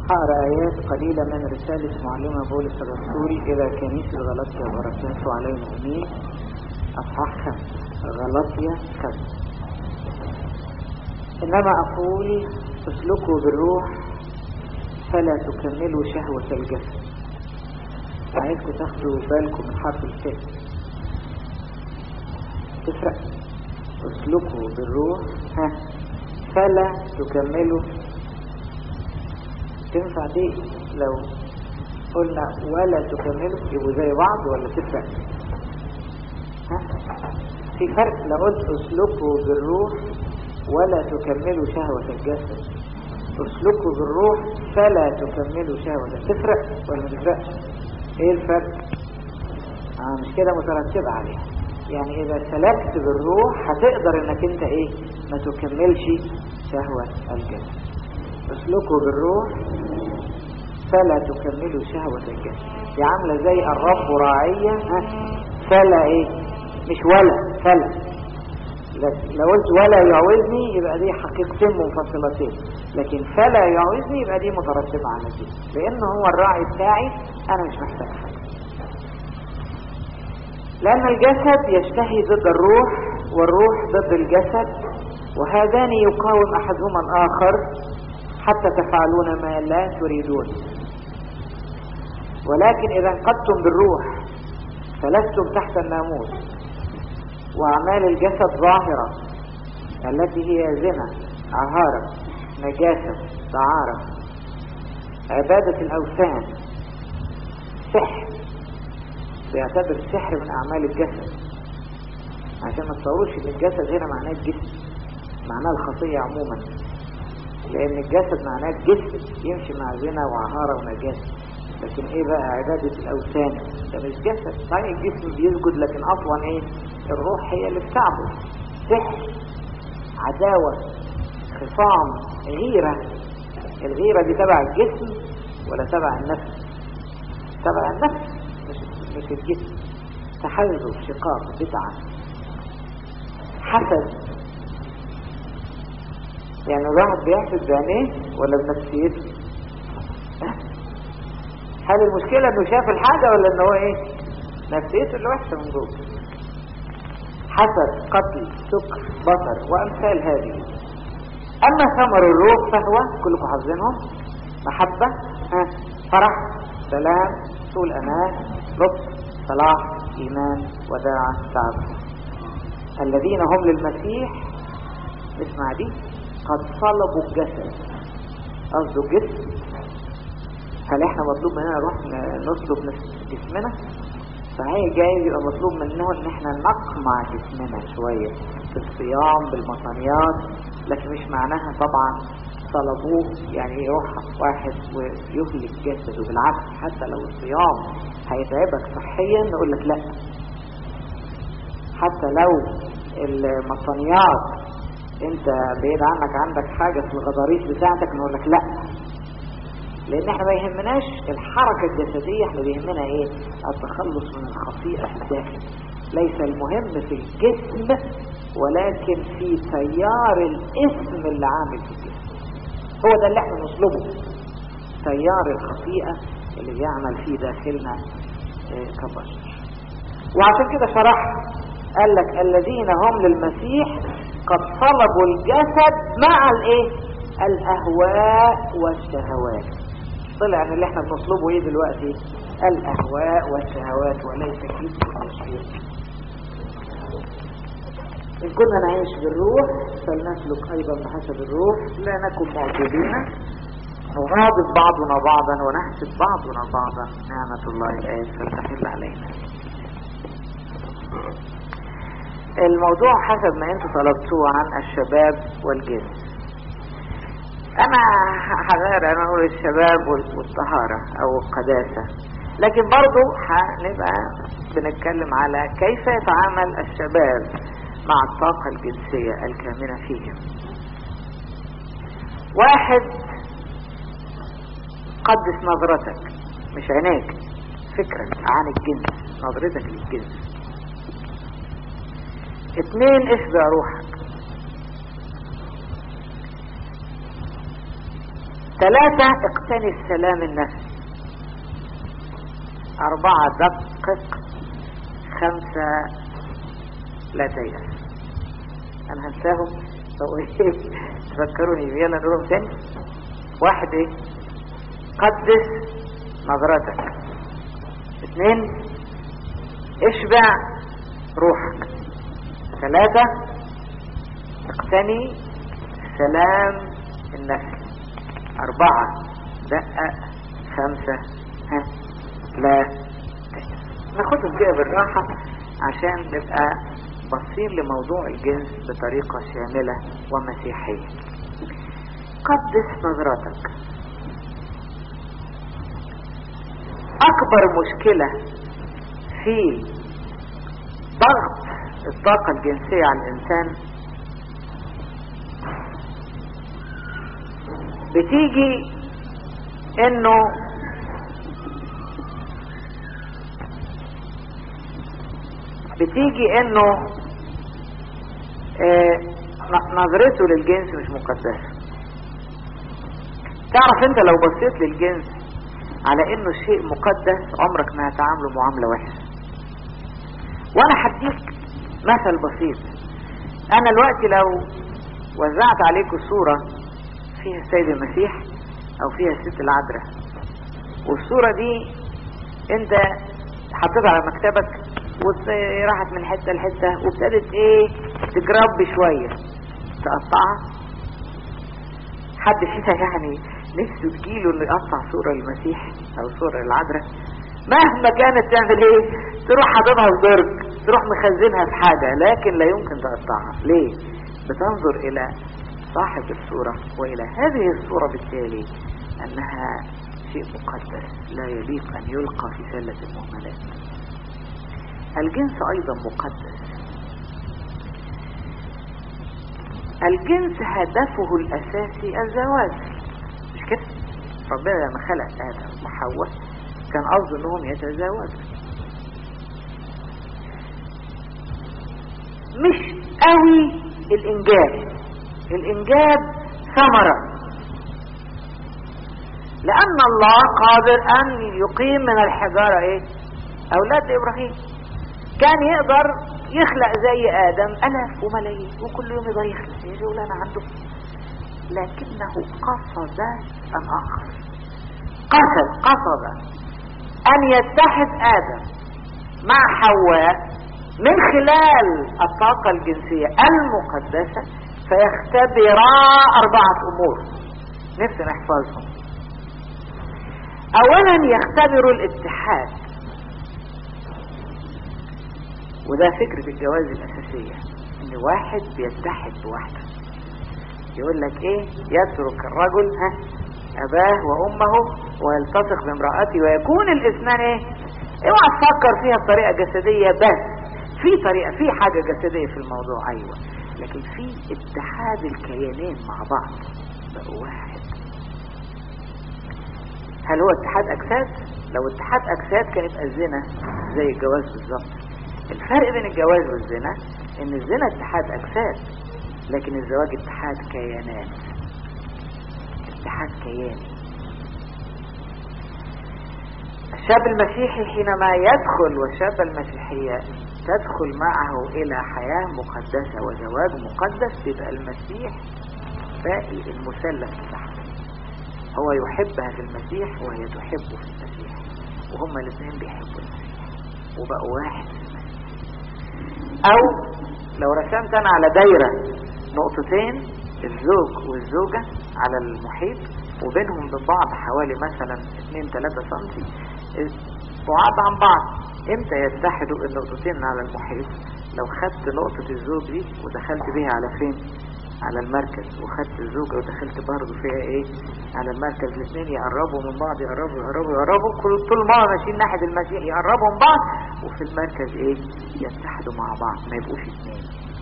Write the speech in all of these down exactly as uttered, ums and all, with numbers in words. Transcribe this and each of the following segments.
هقرأ آيات قليلة من رسالة معلمة بولس الرسول إلى كنيسة غلاطيا وبركاته علينا أمين. أصحاح خمسة، غلاطيا خمسة. إنما أقول اسلكوا بالروح فلا تكملوا شهوة الجسد. عايزكم تاخدوا بالكم من حرف الثاء، تفرق. اسلكوا بالروح ها فلا تكملوا. تنفع دي لو قلنا ولا تكملوا يبقوا زي بعض ولا تفرق؟ ها في فرق. لو قلت اسلكوا بالروح ولا تكملوا شهوة الجسد، اسلكوا بالروح فلا تكملوا شهوة، تفرق ولا ما تفرقش؟ ايه الفرق؟ آه مش كده مترتب عليها. يعني اذا سلكت بالروح هتقدر انك انت ايه ما تكملش شهوة الجسد. اسلكوا بالروح فلا تكملوا شهوة الجسد. دي عاملة زي الرب راعية ها فلا ايه مش ولا فلا. لو قلت ولا يعوزني يبقى دي حقيقتين منفصلتين، لكن فلا يعوزني يبقى دي مترتبة على دي، لانه هو الراعي بتاعي انا مش محتاج حاجة. لان الجسد يشتهي ضد الروح والروح ضد الجسد، وهذان يقاوم احدهما الاخر حتى تفعلون ما لا تريدون. ولكن اذا انقضتم بالروح فلستم تحت الناموس. واعمال الجسد ظاهرة التي هي زنا، عهارة، نجاسة، دعارة، عبادة الاوثان، سحر. بيعتبر السحر من اعمال الجسد، عشان ما تصوروش ان الجسد هنا معناه الجسم، معناه الخطية عموما، لان الجسد معناه الجسم يمشي مع زنا وعهارة ونجاسة. لكن ايه بقى عبادة الاوثان؟ ده مش جسد. صحيح الجسم بيسجد لكن اصلا ايه الروح هي اللي بتعبد. سحر، عداوة، خصام، غيرة. الغيرة دي تبع الجسم ولا تبع النفس؟ تبع النفس مش, مش الجسم. تحزب، شقاق، بدعة، حسد. يعني الواحد بيحسد بعينيه ولا بنفسيته؟ هل المشكلة انه شاف الحاجة ولا انه هو ايه نفسيته اللي وحشة من جوه؟ حسد، قتل، سكر، بطر وامثال هذه. اما ثمر الروح فهو كلكم حافظينهم: محبة، فرح، سلام، طول امان، لطف، صلاح، ايمان، وداعة، تعب. الذين هم للمسيح، اسمع دي، قد صلبوا الجسد. قصده الجسم. هل احنا مطلوب مننا نروح نصلب جسمنا؟ صحيح جاي يبقى مطلوب منه ان احنا نقمع جسمنا شوية بالصيام بالمطانيات، لكن مش معناها طبعا صلبوه يعني يروح واحد ويهلك جسده. بالعكس، حتى لو الصيام هيتعبك صحيا نقول لك لا. حتى لو المطانيات انت بعيد عنك عندك حاجة في الغضاريف بتاعتك نقول لك لا، لان احنا ما يهمناش الحركة الجسدية، احنا بيهمنا ايه التخلص من الخطيئة في الداخل. ليس المهم في الجسم ولكن في تيار الاسم اللي عامل في الجسم. هو ده اللي احنا نطلبه، تيار الخطيئة اللي بيعمل في داخلنا اه كبشر. وعشان كده شرح قال لك الذين هم للمسيح قد صلبوا الجسد مع الايه الاهواء والشهوات. طلع ان اللي احنا بنطلبه ايه دلوقتي؟ الاهواء والشهوات وليس الجسم والشهوات. ان كنا نعيش بالروح فلنسلك ايضا بحسب الروح، لا نكن معجبين نغاضب بعضنا بعضا ونحسد بعضنا بعضا. نعمة الله الآية فلتحل علينا. الموضوع حسب ما انتوا طلبتوه عن الشباب والجنس. انا هغير انا اقول الشباب والطهارة او القداسة، لكن برضو هنبقى بنتكلم على كيف يتعامل الشباب مع الطاقة الجنسية الكامنة فيهم. واحد، قدس نظرتك، مش عينيك، فكرك عن الجنس، نظرتك للجنس. اتنين، اشبع روحك. ثلاثة اقتني السلام النفسي. أربعة دقق. خمسة لا تيأس. أنا هنساهم أو إيه تفكروني. يلا نقولهم تاني. واحد إيه؟ قدس نظرتك. اثنين اشبع روحك. ثلاثة اقتني سلام النفس. أربعة دقق. خمسة ها لا تيأس. ناخدهم كده بالراحة عشان نبقى بصين لموضوع الجنس بطريقة شاملة ومسيحية. قدس نظرتك. أكبر مشكلة في ضغط الطاقة الجنسية على الإنسان بتيجي إنه بتيجي إنه آه نظرته للجنس مش مقدسة. تعرف أنت لو بصيت للجنس على انه شيء مقدس عمرك ما هتعامله معاملة وحشة. وانا هديك مثل بسيط. انا الوقت لو وزعت عليكم صورة فيها السيد المسيح او فيها الست العذراء، والصورة دي انت حطيتها على مكتبك وراحت من حتة لحتة وابتدت ايه تجرب شوية، تقطعها. حد فينا يعني نفسه تجيله انه يقطع صورة المسيح او صورة العذراء؟ مهما كانت تعمل ايه تروح حاططها في درج، تروح مخزنها في حاجة، لكن لا يمكن تقطعها. ليه؟ بتنظر الى صاحب الصورة والى هذه الصورة بالتالي انها شيء مقدس لا يليق ان يلقى في سلة المهملات. الجنس ايضا مقدس. الجنس هدفه الاساسي الزواج، مش كده؟ ربنا لما خلق آدم وحواء كان قصده انهم يتزوجوا، مش قوي الانجاب. الانجاب ثمرة، لان الله قادر ان يقيم من الحجارة ايه؟ اولاد ابراهيم. كان يقدر يخلق زي ادم الاف وملايين وكل يوم يقدر يخلق يا جولان عنده، لكنه قصد ان اخر. قصد قصد ان يتحد ادم مع حواء من خلال الطاقة الجنسية المقدسة فيختبرا اربعة امور نفسي نحفظهم. اولا يختبروا الاتحاد، وده فكرة الجواز الاساسية، ان واحد بيتحد بواحدة. يقول لك ايه؟ يترك الرجل ها اباه وامه ويلتصق بامرأته ويكون الاثنان ايه؟ اوعى تفكر فيها بطريقة جسدية بس، في طريقة في حاجة جسدية في الموضوع ايوه، لكن في اتحاد الكيانين مع بعض بقوا واحد. هل هو اتحاد اجساد؟ لو اتحاد اجساد كان يبقى الزنا زي الجواز بالظبط. الفرق بين الجواز والزنا ان الزنا اتحاد اجساد، لكن الزواج اتحاد كيانات، اتحاد كياني. الشاب المسيحي حينما يدخل والشابة المسيحية تدخل معه الى حياة مقدسة وزواج مقدس، يبقى المسيح باقي المثلث بتاعه، هو يحبها في المسيح وهي تحبه في المسيح، وهما الاثنين بيحبوا المسيح وبقوا واحد في المسيح. او لو رسمت انا على دايرة نقطتين، الزوج والزوجة على المحيط وبينهم من بعض حوالي مثلا اتنين تلاتة سنتي بعاد عن بعض، امتى يتحدوا النقطتين على المحيط؟ لو خدت نقطة الزوج دي ودخلت بيها على فين؟ على المركز، وخدت الزوجة ودخلت برضو فيها ايه؟ على المركز. الاثنين يقربوا من بعض، يقربوا يقربوا يقربوا كل طول ما ماشيين ناحية المسيح يقربوا من بعض، وفي المركز ايه؟ يتحدوا مع بعض، ما يبقوش اثنين.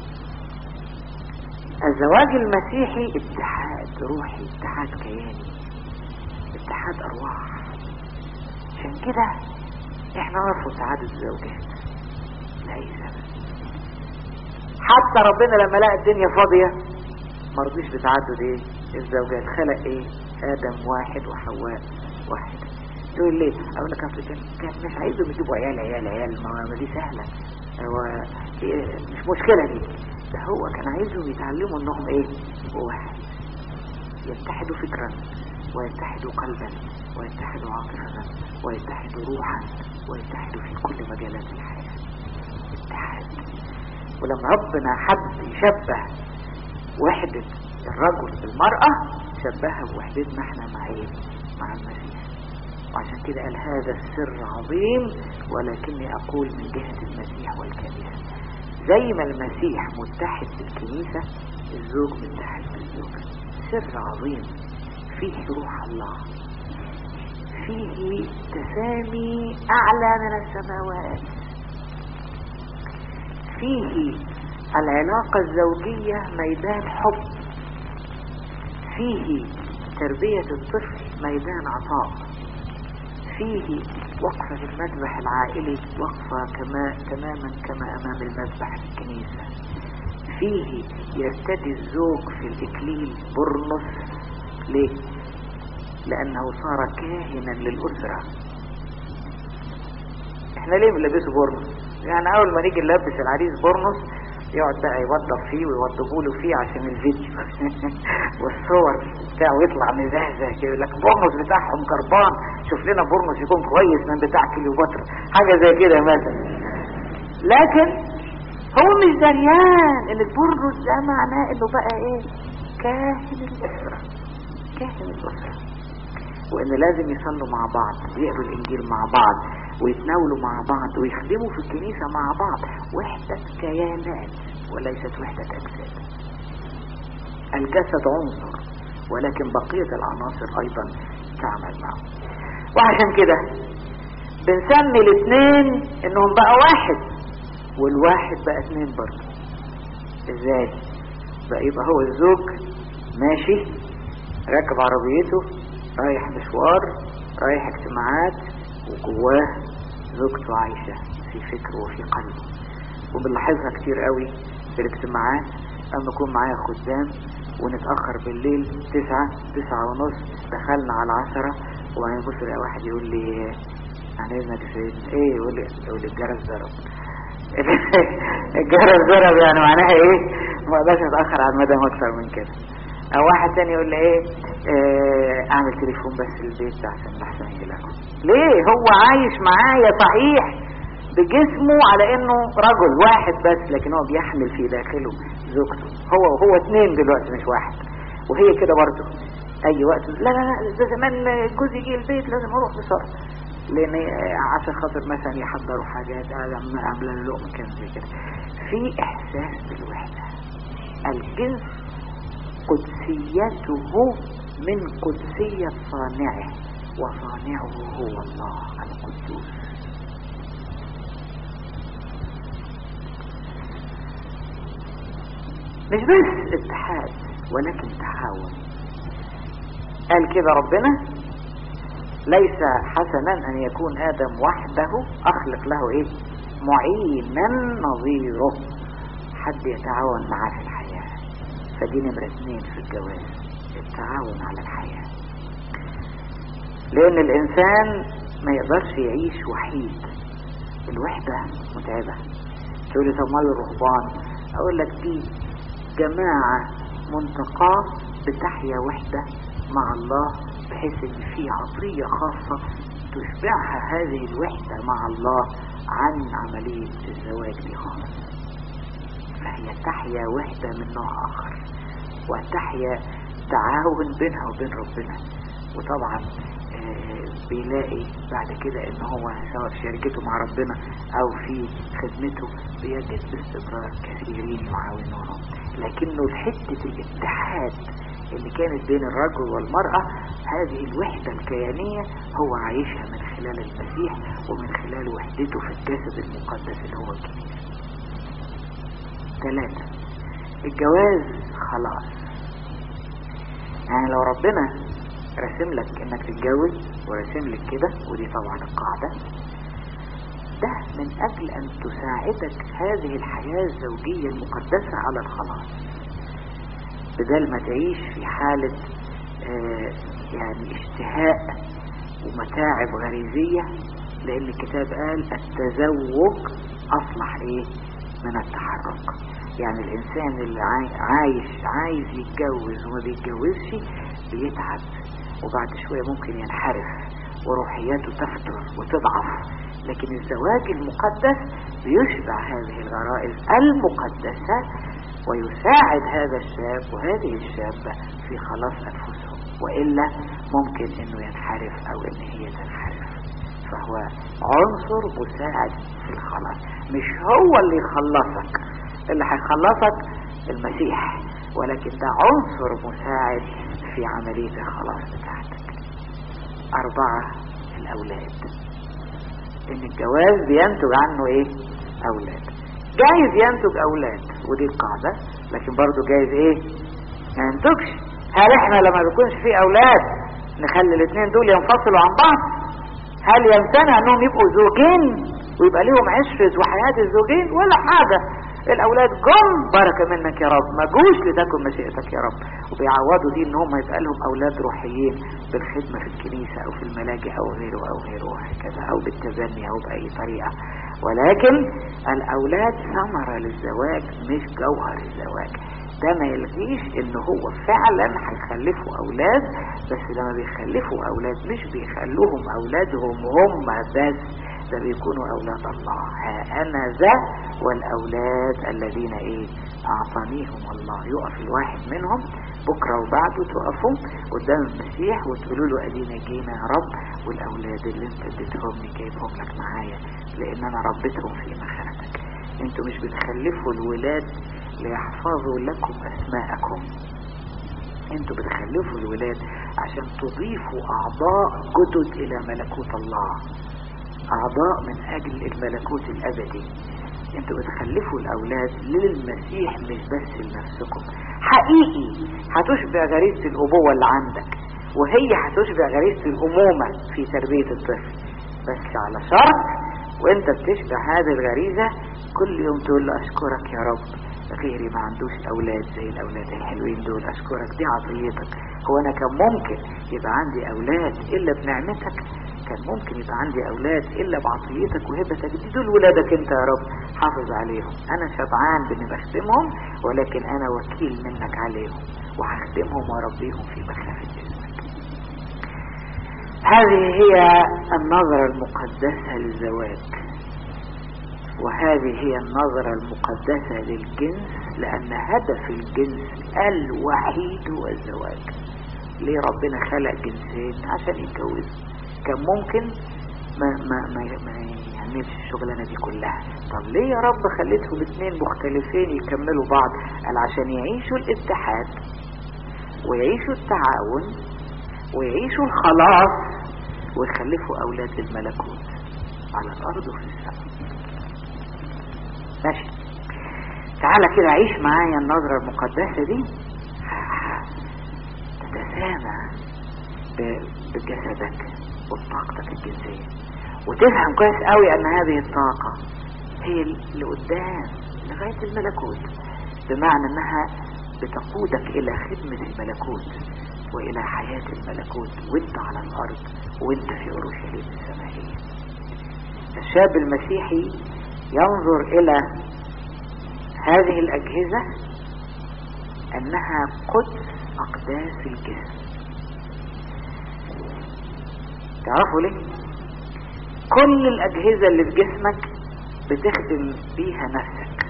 الزواج المسيحي اتحاد روحي، اتحاد كياني، اتحاد ارواح. عشان كده احنا نرفض تعدد الزوجات لاي سبب. حتى ربنا لما لقى الدنيا فاضية مرضيش بتعدد ايه الزوجات، خلق ايه آدم واحد وحواء واحد. تقول ليه؟ اقول لك اصل كان كان مش عايزهم يجيبوا عيال عيال عيال، ما دي سهله، هو مش مشكله دي، ده هو كان عايزهم يتعلموا انهم ايه؟ واحد، يتحدوا فكرا ويتحدوا قلبا ويتحدوا عاطفة ويتحدوا روحا ويتحدوا في كل مجالات الحياة. اتحاد. ولما ربنا حب يشبه وحدة الرجل بالمرأة شبهها بوحدتنا احنا مع ايه؟ مع المسيح. وعشان كده قال هذا السر عظيم ولكني اقول من جهة المسيح والكنيسة. زي ما المسيح متحد بالكنيسة الزوج متحد بالزوجة. سر عظيم فيه روح الله، فيه تسامي اعلى من السماوات، فيه العلاقة الزوجية ميدان حب، فيه تربية الطفل ميدان عطاء، فيه وقفة المذبح العائلي وقفة كما تماما كما امام المذبح في الكنيسة، فيه يرتدي الزوج في الإكليل برنس. ليه؟ لأنه صار كاهنا للأسرة. احنا ليه بنلبسه برنس؟ يعني أول ما نيجي نلبس العريس برنس يقعد بقى يوضب فيه ويوضبوا له فيه عشان الفيديو والصور بتاعه يطلع مزهزه كده، لك برنس بتاعهم كربان، شوف لنا برنس يكون كويس من بتاع كليوباترا، حاجة زي كده مثلا. لكن هو مش دريان ان البرنس ده معناه انه بقى ايه؟ كاهن الاسرة، كاهن الاسرة، وان لازم يصلوا مع بعض ويقروا الانجيل مع بعض ويتناولوا مع بعض ويخدموا في الكنيسة مع بعض. وحدة كيانات وليست وحدة اجساد. الجسد عنصر ولكن بقية العناصر ايضا تعمل معه. وعشان كده بنسمي الاثنين انهم بقى واحد، والواحد بقى اثنين برضه. ازاي بقى؟ يبقى هو الزوج ماشي راكب عربيته رايح مشوار رايح اجتماعات وجواه زوجته عايشة في فكره وفي قلبه. وبنلاحظها كتير قوي في الاجتماعات اما يكون معايا خدام ونتأخر بالليل تسعة تسعة ونص دخلنا على عشرة وبعدين يبص لقى واحد يقول لي يعني اذنك سيدنا ايه؟ يقول لي يقول لي الجرس ضرب. الجرس ضرب يعني معناها ايه؟ ما اقدرش اتأخر على المدام اكثر من كده. او واحد تاني يقول لي ايه؟ اه اعمل تليفون بس للبيت عشان لحسن يجيلكم. ليه؟ هو عايش معايا صحيح بجسمه على انه رجل واحد بس، لكن هو بيحمل في داخله زوجته. هو وهو اتنين دلوقتي مش واحد. وهي كده برضه اي وقت لا لا لا ده زمان جوزي يجي البيت لازم اروح بسرعه لان عشان خاطر مثلا يحضروا حاجات عامله لقمه كده زي كده. في احساس بالوحده. الجنس قدسيته من قدسية صانعه وصانعه هو الله القدوس. مش بس اتحاد ولكن تعاون. قال كده ربنا ليس حسنا ان يكون ادم وحده اخلق له ايه؟ معينا نظيره، حد يتعاون معاه في الحياة. فدي نمرة اثنين في الجواز، التعاون على الحياة. لان الانسان ما يقدرش يعيش وحيد، الوحدة متعبة. تقولي طب مال الرهبان؟ اقول لك دي جماعة منتقاة بتحيا وحدة مع الله بحيث ان في عطية خاصة تشبعها هذه الوحدة مع الله عن عملية الزواج دي خالص. فهي تحيا وحدة من نوع اخر وتحيا تعاون بينها وبين ربنا. وطبعا آه بيلاقي بعد كده ان هو سواء في شركته مع ربنا او في خدمته بيجد باستمرار كثيرين يعاونونه. لكنه حتة الاتحاد اللي كانت بين الرجل والمرأة هذه الوحدة الكيانية هو عايشها من خلال المسيح ومن خلال وحدته في الجسد المقدس اللي هو الكنيسة. ثلاثة، الجواز خلاص. يعني لو ربنا رسم لك انك تتجوز ورسم لك كده، ودي طبعا القاعدة، ده من اجل ان تساعدك هذه الحياة الزوجية المقدسة على الخلاص، بدل ما تعيش في حالة آه يعني اشتهاء ومتاعب غريزية، لان الكتاب قال التزوج اصلح ايه من التحرك. يعني الانسان اللي عايش عايز يتجوز وما بيتجوزش بيتعب، وبعد شوية ممكن ينحرف وروحياته تفتر وتضعف. لكن الزواج المقدس بيشبع هذه الغرائز المقدسة ويساعد هذا الشاب وهذه الشابة في خلاص أنفسهم، وإلا ممكن انه ينحرف او ان هي تنحرف. فهو عنصر مساعد في الخلاص، مش هو اللي يخلصك، اللي هيخلصك المسيح، ولكن ده عنصر مساعد في عملية الخلاص بتاعتك. أربعة، الأولاد. إن الجواز بينتج عنه إيه؟ أولاد. جايز ينتج أولاد ودي القاعدة، لكن برضو جايز إيه؟ ما ينتجش. هل إحنا لما بيكونش فيه أولاد نخلي الاثنين دول ينفصلوا عن بعض؟ هل يمتنع أنهم يبقوا زوجين ويبقى ليهم عشرة وحياة الزوجين؟ ولا حاجة. الاولاد جم بركة منك يا رب، ما جوش لتكن مشيئتك يا رب، وبيعوضوا دي ان هم يبقى لهم اولاد روحيين بالخدمة في الكنيسة او في الملاجئ او غيره او غيره وهكذا، او بالتبني او باي طريقة. ولكن الاولاد ثمرة للزواج مش جوهر الزواج. ده ما يلغيش ان هو فعلا هيخلفوا اولاد، بس لما بيخلفوا اولاد مش بيخلوهم اولادهم هم بس، ده بيكونوا اولاد الله. ها انا ذا والاولاد الذين ايه اعطانيهم الله. يقف الواحد منهم بكرة وبعده تقفوا قدام المسيح وتقولوا له ادينا جينا يا رب، والاولاد اللي انت اديتهم لي جايبهم لك معايا لان انا ربيتهم في مخانتك. انتوا مش بتخلفوا الولاد ليحفظوا لكم اسماءكم، انتوا بتخلفوا الولاد عشان تضيفوا اعضاء جدد الى ملكوت الله، اعضاء من اجل الملكوت الابدي. انتوا بتخلفوا الاولاد للمسيح مش بس لنفسكم. حقيقي هتشبع غريزة الابوة اللي عندك، وهي هتشبع غريزة الامومة في تربية الطفل، بس على شرط وانت بتشبع هذه الغريزة كل يوم تقول له اشكرك يا رب، غيري ما عندوش اولاد زي الاولاد الحلوين دول، اشكرك دي عطيتك. هو انا كان ممكن يبقى عندي اولاد الا بنعمتك؟ كان ممكن يبقى عندي اولاد الا بعطيتك وهبتك؟ دي دول ولادك انت يا رب، حافظ عليهم. انا شبعان باني بخدمهم، ولكن انا وكيل منك عليهم وهخدمهم واربيهم في مخافة اسمك. هذه هي النظرة المقدسة للزواج، وهذه هي النظرة المقدسة للجنس، لأن هدف الجنس الوحيد هو الزواج. ليه ربنا خلق جنسين؟ عشان يتجوزوا. كان ممكن ما ما ما, ما يعملش الشغلانة دي كلها. طب ليه يا رب خليتهم اثنين مختلفين يكملوا بعض؟ قال عشان يعيشوا الاتحاد ويعيشوا التعاون ويعيشوا الخلاص ويخلفوا أولاد للملكوت على الأرض وفي السماء. ماشي، تعالى كده عيش معايا النظرة المقدسة دي، تتسامى بجسدك وبطاقتك الجنسية، وتفهم كويس قوي ان هذه الطاقة هي اللي قدام لغاية الملكوت، بمعنى انها بتقودك الى خدمة الملكوت والى حياة الملكوت وانت على الارض وانت في اورشليم السماوية. الشاب المسيحي ينظر الى هذه الاجهزة انها قدس اقداس الجسم. تعرفوا ليه؟ كل الاجهزة اللي في جسمك بتخدم بيها نفسك.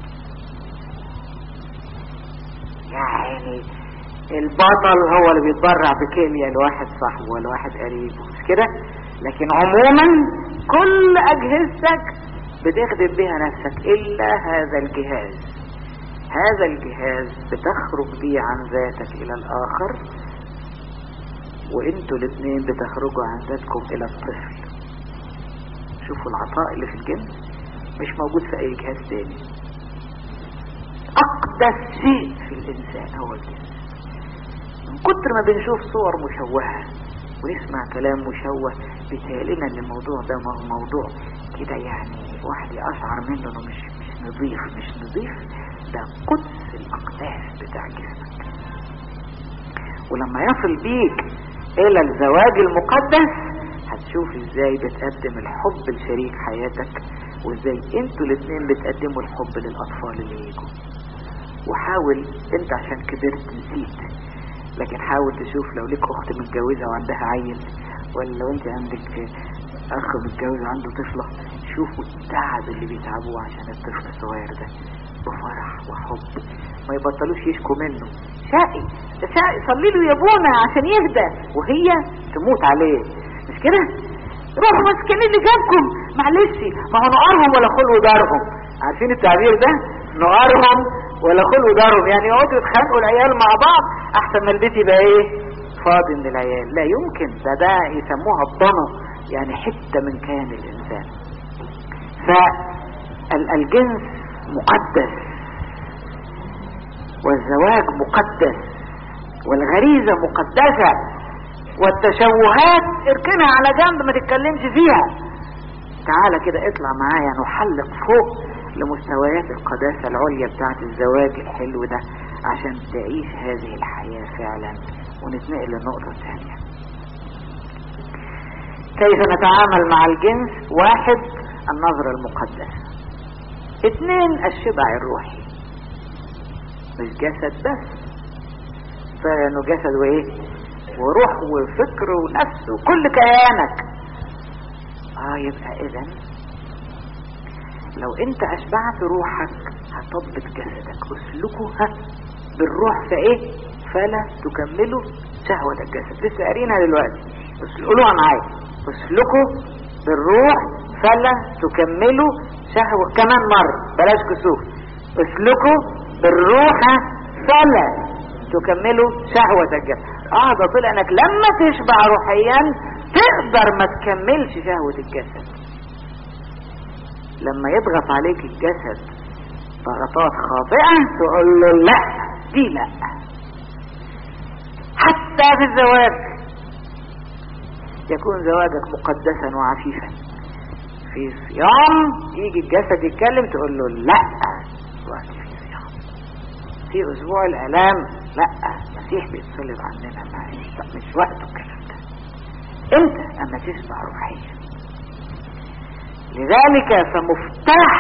يعني البطل هو اللي بيتبرع بكلية لواحد صاحبه ولا واحد قريبه، مش كده؟ لكن عموما كل اجهزتك بتخدم بيها نفسك الا هذا الجهاز. هذا الجهاز بتخرج بيه عن ذاتك الى الاخر، وانتوا الاثنين بتخرجوا عن ذاتكم الى الطفل. شوفوا العطاء اللي في الجنس مش موجود في اي جهاز تاني. اقدس شيء في الانسان هو الجنس. من كتر ما بنشوف صور مشوهة ونسمع كلام مشوه بيتهيألنا ان الموضوع ده موضوع كده يعني واحد يشعر منه انه مش مش نظيف. مش نظيف، ده قدس الاقداس بتاع جسمك. ولما يصل بيك الى الزواج المقدس هتشوف ازاي بتقدم الحب لشريك حياتك، وازاي انتوا الاثنين بتقدموا الحب للاطفال اللي يجوا. وحاول انت عشان كبرت نسيت، لكن حاول تشوف لو ليك اخت متجوزة وعندها عيل، ولا لو انت عندك اخ متجوز وعنده طفلة، شوفوا التعب اللي بيتعبوه عشان الطفل الصغير ده بفرح وحب، ما يبطلوش يشكوا منه. شقي ده شقي، صلي له يا ابونا عشان يهدى، وهي تموت عليه، مش كده؟ روحوا مسكين اللي جابكم، معلش ما هو نقارهم ولا خلوا دارهم. عارفين التعبير ده؟ نقارهم ولا خلوا دارهم، يعني يقعدوا يتخانقوا العيال مع بعض احسن ما البيت يبقى ايه؟ فاضي من العيال. لا يمكن، ده ده يسموها الضنا، يعني حتة من كيان الانسان. فالجنس مقدس، والزواج مقدس، والغريزة مقدسة، والتشوهات اركنها على جنب ما تتكلمش فيها. تعالى كده اطلع معايا نحلق فوق لمستويات القداسة العليا بتاعت الزواج الحلو ده عشان تعيش هذه الحياة فعلا. ونتنقل للنقطة الثانية، كيف نتعامل مع الجنس. واحد، النظرة المقدسة. اثنين، الشبع الروحي، مش جسد بس، فانه جسد وايه وروح وفكر ونفس وكل كيانك. اه يبقى اذن لو انت اشبعت روحك هتضبط جسدك. اسلكها بالروح فايه فلا تكملوا شهوة الجسد. لسه قارينها دلوقتي، قولوها معايا. اسلكوا بالروح فلا تكملوا شهوة. كمان مرة بلاش كسوف. اسلكوا بالروح فلا تكملوا شهوة الجسد. اه ده طلع انك لما تشبع روحيا تقدر ما تكملش شهوة الجسد. لما يضغط عليك الجسد ضغطات خاطئة تقول له لا، دي لا. حتى في الزواج يكون زواجك مقدسا وعفيفا، في صيام يجي الجسد يتكلم تقول له لا، دلوقتي في صيام. في اسبوع الالام لا، المسيح بيتصلب عننا، معلش مش وقته الكلام ده. انت اما تشبع روحيا. لذلك فمفتاح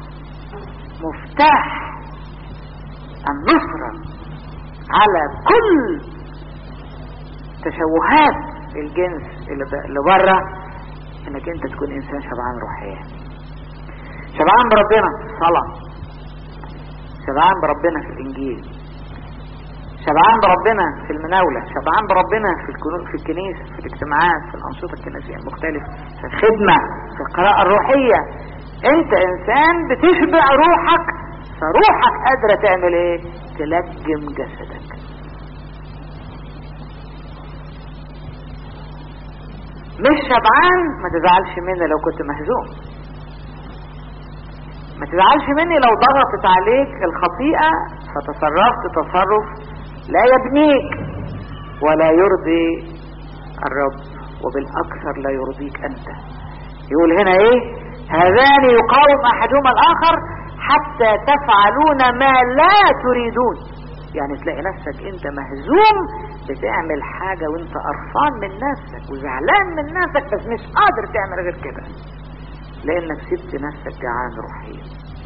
مفتاح النصرة على كل تشوهات الجنس اللي بره انك انت تكون انسان شبعان روحيا، شبعان بربنا في الصلاة، شبعان بربنا في الانجيل، شبعان بربنا في المناولة، شبعان بربنا في في الكنيسة، في الاجتماعات، في الأنشطة الكنسية المختلفة، في الخدمة، في القراءة الروحية. انت انسان بتشبع روحك، فروحك قادرة تعمل ايه؟ تلجم جسدك. مش شبعان ما تزعلش مني لو كنت مهزوم، ما تزعلش مني لو ضغطت عليك الخطيئة فتصرفت تصرف لا يبنيك ولا يرضي الرب، وبالأكثر لا يرضيك أنت. يقول هنا ايه؟ هذان يقاوم أحدهما الآخر حتى تفعلون ما لا تريدون. يعني تلاقي نفسك انت مهزوم بتعمل حاجة وانت قرفان من نفسك وزعلان من نفسك، بس مش قادر تعمل غير كده لانك سبت نفسك جعان روحيا.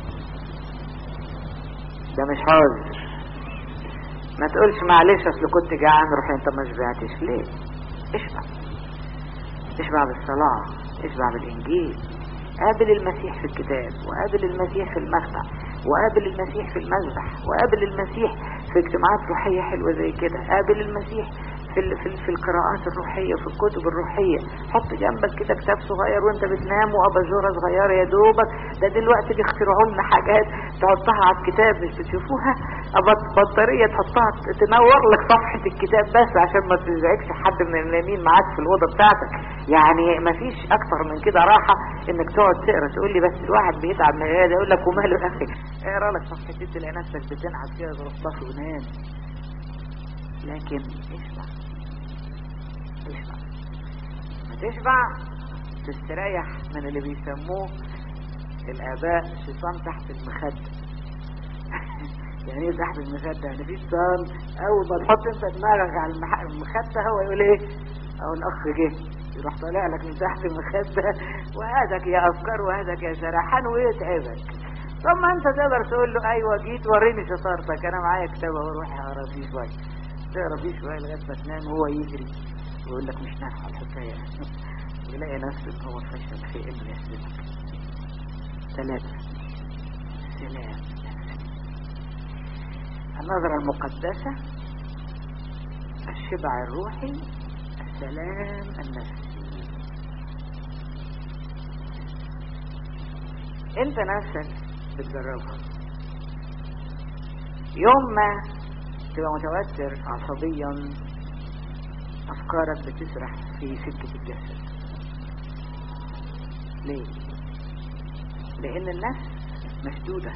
ده مش حاضر. ما تقولش معلش اصل كنت جعان روحيا، انت ما شبعتش ليه؟ اشبع، اشبع بالصلاة، اشبع بالانجيل، قابل المسيح في الكتاب، وقابل المسيح في المخدع، وقابل المسيح في المذبح، وقابل المسيح في اجتماعات روحية حلوة زي كده، قابل المسيح في ال في, ال في القراءات الروحية وفي الكتب الروحية. حط جنبك كده كتاب صغير وانت بتنام، واباجورة صغيرة يا دوبك. ده دلوقتي بيخترعوا لنا حاجات تحطها على الكتاب مش بتشوفوها، بطارية تحطها تنور لك صفحة الكتاب بس عشان ما تزعجش حد من النايمين معاك في الأوضة بتاعتك. يعني مفيش اكتر من كده راحة انك تقعد تقرا. تقول لي بس الواحد بيتعب من القراءة، يقول لك وماله يا اخي، اقرا لك صفحتين تلاقي نفسك بتنعس كده برصاص ونام. لكن اشبع، اشبع. ما تشبع تستريح من اللي بيسموه الآباء شيطان تحت المخدة. يعني ايه تحت المخدة؟ يعني في شيطان اول ما تحط انت دماغك على المخدة هو يقول ايه؟ او الاخ جه يروح طالع لك من تحت المخده وهذاك يا افكار وهذاك يا سرحان ويتعبك. طب ما انت تقدر تقول له ايوه جيت وريني شطارتك، انا معايا كتاب وروح اقرا فيه شويه، تقرا فيه شويه لغايه ما تنام وهو يجري ويقول لك مش نافعه الحكايه يلاقي نفسه ان هو فشل في انه يحسدك. ثلاثه سلام النظره المقدسه، الشبع الروحي، السلام النفسي. انت نفسك بتجربها يوم ما تبقى متوتر عصبيا افكارك بتسرح في سكة الجسد. ليه؟ لان النفس مشدودة،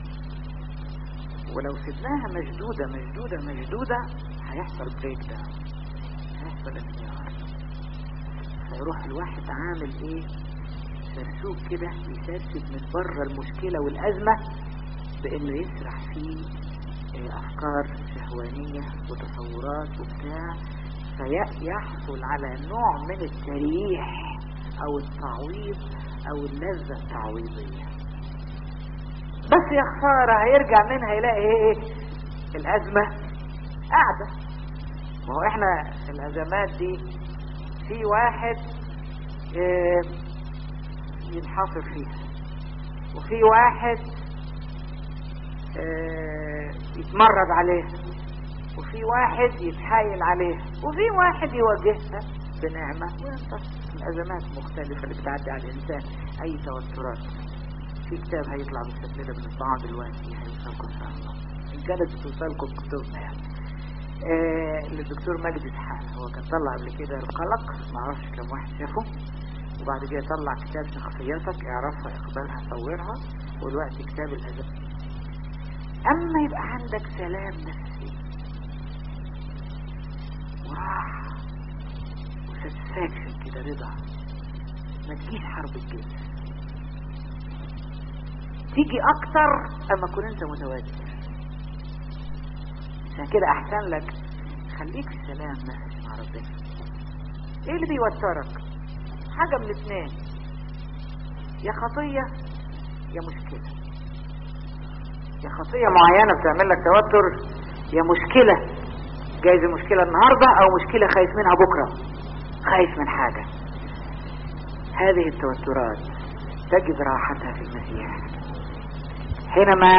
ولو سبناها مشدودة مشدودة مشدودة هيحصل بريك داون، هيحصل انهيار. فيروح الواحد عامل ايه؟ سرسوب كده يسرسب من بره المشكلة والأزمة بانه يسرح في افكار شهوانية وتصورات وبتاع، فيحصل على نوع من التريح او التعويض او اللذة التعويضية. بس يا خسارة هيرجع منها يلاقي ايه؟ الازمة قاعدة. ما هو احنا الازمات دي في واحد اه ينحصر فيها، وفي واحد اه يتمرد عليها، وفي واحد يتحايل عليها، وفي واحد يواجهها بنعمة وينتصر. الازمات مختلفة اللي بتعدي على الانسان، اي توترات. في كتاب هيطلع بالشكل ده بنطبعه دلوقتي هيوصلكم ان شاء الله، ان كانت بتوصلكم كتبنا يعني. آه للدكتور مجدي اسحاق، هو كان طلع قبل كده القلق، معرفش كم واحد شافه، وبعد كده طلع كتاب شخصياتك، اعرفها اقبلها صورها، والوقت كتاب الازمات. اما يبقى عندك سلام نفسي وراحة وساتسفاكشن كده، رضا، ما تجيش حرب الجنس، تيجي اكتر اما تكون انت متوتر. عشان كده احسن لك خليك في سلام نفسي مع ربنا. ايه اللي بيوترك؟ حاجة من اثنين، يا خطية يا مشكلة. يا خطية معينة بتعمل لك توتر، يا مشكلة جايز المشكلة النهاردة او مشكلة خايف منها بكرة، خايف من حاجة. هذه التوترات تجد راحتها في المسيح حينما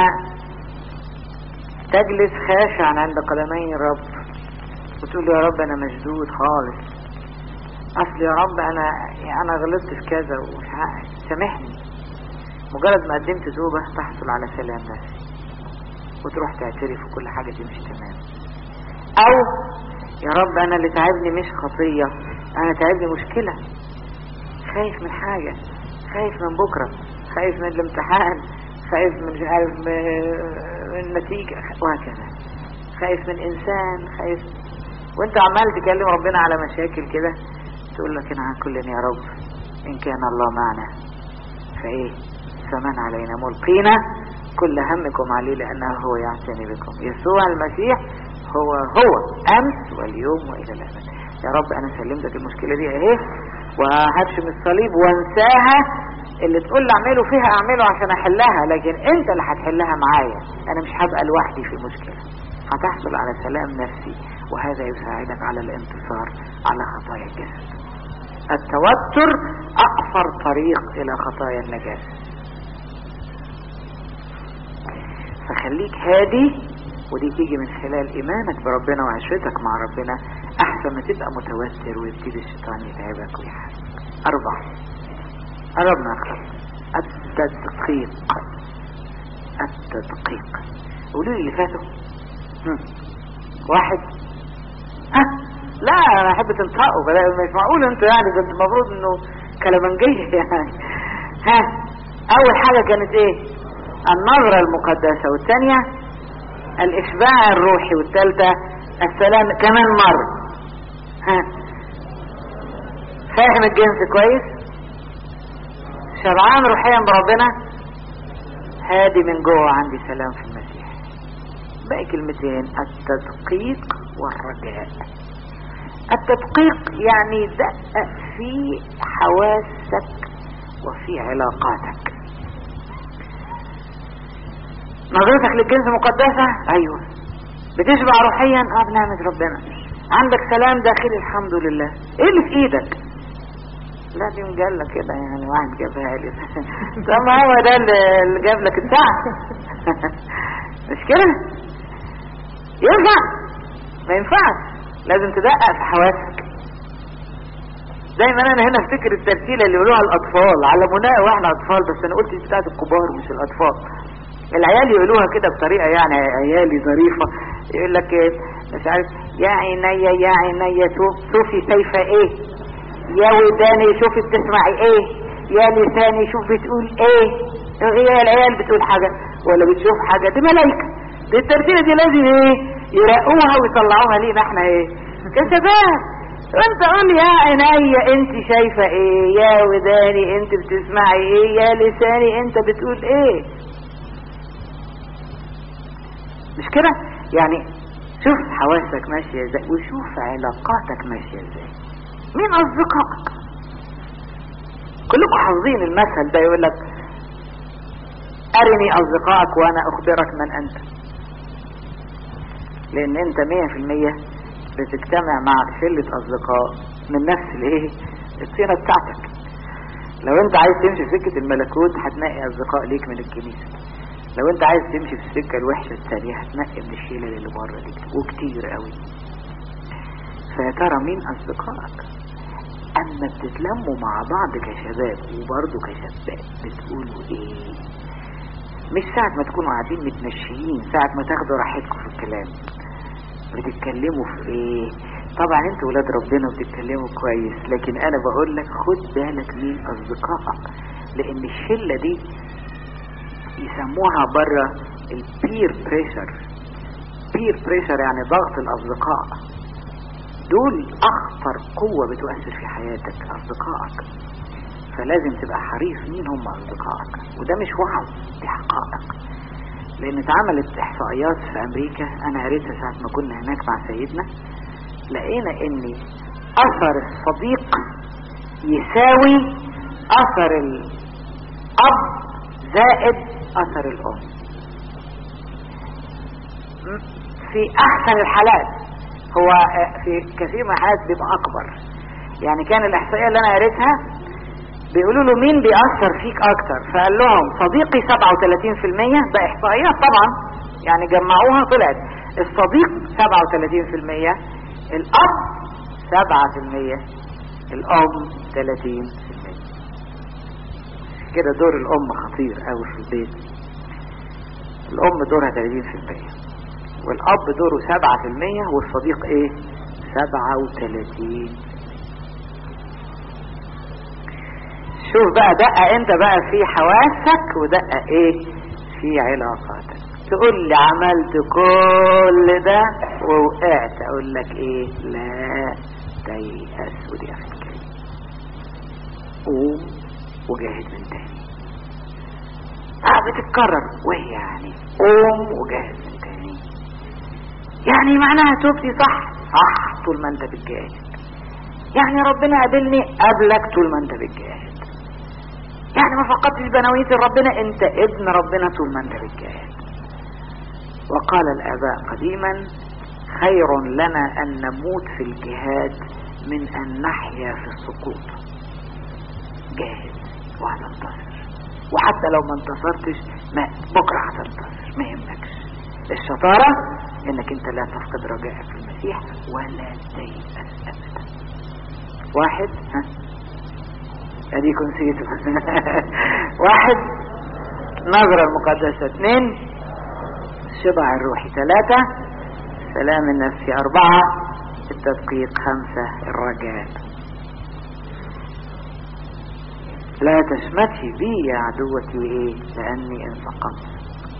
تجلس خاشعا عند قدمي الرب وتقول يا رب انا مشدود خالص، اصل يا رب انا انا غلطت في كذا ومش عارف، سامحني. مجرد ما قدمت توبة تحصل على سلام نفسي وتروح تعترف وكل حاجة تمشي تمام. او يا رب انا اللي تعبني مش خطية، انا تعبني مشكلة، خايف من حاجة، خايف من بكرة، خايف من الامتحان، خايف من مش عارف من النتيجة وهكذا، خايف من انسان، خايف. وانت عمال تكلم ربنا على مشاكل كده تقول لك انا كل يا رب ان كان الله معنا فايه فمن علينا، ملقينا كل همكم عليه لانه هو يعتني بكم. يسوع المسيح هو هو امس واليوم والى الابد. يا رب انا سلمتك المشكلة دي اهي وهرشم الصليب وانساها، اللي تقول لي اعمله فيها اعمله عشان احلها، لكن انت اللي هتحلها معايا، انا مش هبقى لوحدي في مشكلة. هتحصل على سلام نفسي، وهذا يساعدك على الانتصار على خطايا الجسد. التوتر اقصر طريق الى خطايا النجاسة. فخليك هادي، ودي تيجي من خلال ايمانك بربنا وعشرتك مع ربنا، احسن ما تبقى متوتر ويبتدي الشيطان يتعبك ويحاربك. اربعة قربنا اخلص. التدقيق. التدقيق قولوا لي اللي فاتوا. واحد ها لا انا احب تنطقوا، مش معقول انتوا يعني، ده المفروض انه كلامنجيه يعني. ها اول حاجة كانت ايه؟ النظرة المقدسة، والثانية الاشباع الروحي، والثالثة السلام كمان مرة. ها فاهم الجنس كويس، شبعان روحيا بربنا، هادي من جوه، عندي سلام في المسيح. باقي كلمتين، التدقيق والرجاء. التدقيق يعني دقق في حواسك وفي علاقاتك. نظرتك للجنس مقدسة، ايوه. بتشبع روحيا، اه بنعمة ربنا. عندك سلام داخلي، الحمد لله. ايه اللي في ايدك؟ لا دي مجلة كده يعني، واحد جابها لي. طب ما هو ده اللي جاب لك الساعة. مش كده؟ ينفع؟ ما ينفعش. لازم تدقق في حواسك. دايما انا هنا افتكر الترتيلة اللي يقولوها الاطفال على مناء واحنا اطفال، بس انا قلت بتاعت الكبار مش الاطفال. العيال يقولوها كده بطريقة يعني عيالي ظريفة. يقول لك ايه مش عارف، يا عيني يا عيني شوفي شايفة ايه، يا وداني شوفي بتسمعي ايه، يا لساني شوف بتقول ايه. هي العيال بتقول حاجة ولا بتشوف حاجة؟ دي ملايكة. دي الترتيبة دي لازم ايه يرقوها ويطلعوها لينا احنا ايه كشباب. وانت قول يا عيني انت شايفة ايه، يا وداني انت بتسمعي ايه، يا لساني انت بتقول ايه. مش كده؟ يعني شوف حواسك ماشية ازاي وشوف علاقاتك ماشية ازاي. مين اصدقائك؟ كلكم حافظين المثل ده، يقول لك ارني اصدقائك وانا اخبرك من انت. لان انت مية في المية بتجتمع مع شلة اصدقاء من نفس الايه الطينة بتاعتك. لو انت عايز تمشي في سكة الملكوت هتنقي اصدقاء ليك من الكنيسة. لو انت عايز تمشي في السكة الوحشة التانية هتنقي من الشيلة اللي بره دي، وكتير قوي. فيا ترى مين اصدقائك؟ اما بتتلموا مع بعض كشباب وبرضه كشباب بتقولوا ايه؟ مش ساعة ما تكونوا قاعدين متمشيين، ساعة ما تاخدوا راحتكم في الكلام بتتكلموا في ايه؟ طبعا انتوا ولاد ربنا بتتكلموا كويس، لكن انا بقول لك خد بالك مين اصدقائك. لان الشلة دي يسموها بره البير بريشر. بير بريشر يعني ضغط الاصدقاء. دول اخطر قوة بتؤثر في حياتك اصدقائك. فلازم تبقى حريص مين هم اصدقائك. وده مش وعظ، دي حقائق. لان اتعملت احصائيات في امريكا، انا قريتها ساعة ما كنا هناك مع سيدنا، لقينا ان اثر الصديق يساوي اثر الاب زائد اثر الام. في احسن الحالات، هو في كثير من الحالات بيبقى اكبر. يعني كان الاحصائيه اللي انا قريتها بيقولوا له مين بيأثر فيك اكتر، فقال لهم صديقي سبعة وثلاثين في المية. ده احصائيات طبعا يعني جمعوها طلعت الصديق سبعة وثلاثين في المية، الاب سبعة في المية، الام ثلاثين في المية. كده دور الام خطير قوي في البيت. الام دورها ثلاثين في المية والاب دوره سبعة في المية والصديق ايه سبعة وثلاثين. شوف بقى دقة انت بقى في حواسك ودقة ايه في علاقاتك. تقول لي عملت كل ده ووقعت، اقول لك ايه لا تيأس ودي افكار. قوم وجاهد من تاني. اه بتتكرر وهي يعني قوم وجاهد من تاني. يعني معناها توبتي صح صح طول ما انت بتجاهد. يعني ربنا قابلني قبلك طول ما انت بتجاهد. يعني ما فقدتش بنوية ربنا، انت ابن ربنا طول ما انت بتجاهد. وقال الآباء قديما خير لنا ان نموت في الجهاد من ان نحيا في السقوط. جاهد وهتنتصر، وحتى لو ما انتصرتش ما بكرة هتنتصر، ما يهمكش. الشطارة انك انت لا تفقد رجائك في المسيح ولا تيأس ابدا. واحد ها اديكم نسيتوا. واحد نظرة المقدسة. اثنين الشبع الروحي. ثلاثة سلام النفسي. أربعة التدقيق. خمسة الرجاء. لا تشمتي بي يا عدوتي ايه لاني ان سقطت.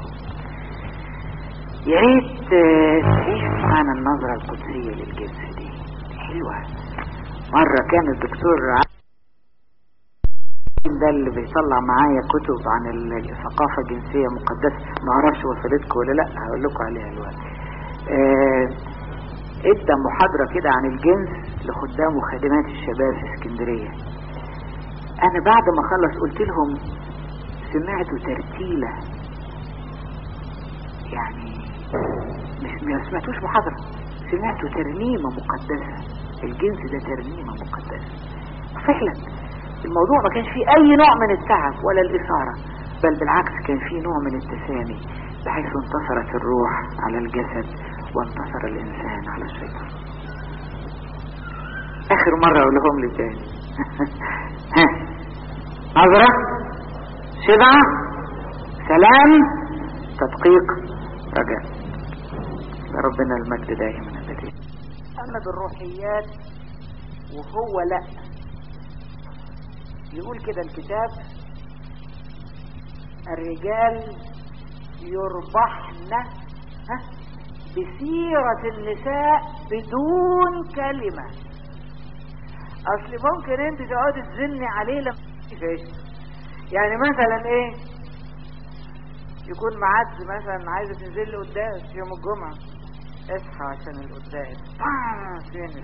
يا ريت تعيش معانا النظرة القدسية للجنس دي حلوة. مرة كان الدكتور ده اللي بيطلع معايا كتب عن الثقافة الجنسية مقدسة، ما اعرفش وصلتكم ولا لا، هقول لكم عليها دلوقتي. آه ادى محاضرة كده عن الجنس لخدام وخادمات الشباب في اسكندرية. انا بعد ما خلص قلت لهم سمعتوا ترتيلة، يعني مش ما سمعتوش محاضرة، سمعتوا ترنيمة مقدسة. الجنس ده ترنيمة مقدسة فعلا. الموضوع ما كانش فيه اي نوع من التعب ولا الاثارة، بل بالعكس كان فيه نوع من التسامي، بحيث انتصرت الروح على الجسد وانتصر الانسان على الشيطان. اخر مرة اقولهم لي تاني. ها، نظرة، شبع، سلام، تدقيق، رجاء. ربنا المجد دائما ابدا. اما بالروحيات وهو لا، يقول كده الكتاب: الرجال يربحن ها بسيرة النساء بدون كلمة. اصل ممكن انت تقعد تزني عليه لما فيش، يعني مثلا ايه، يكون معد مثلا عايزه تنزل له قداس يوم الجمعه، اصحى عشان القداس. اه فين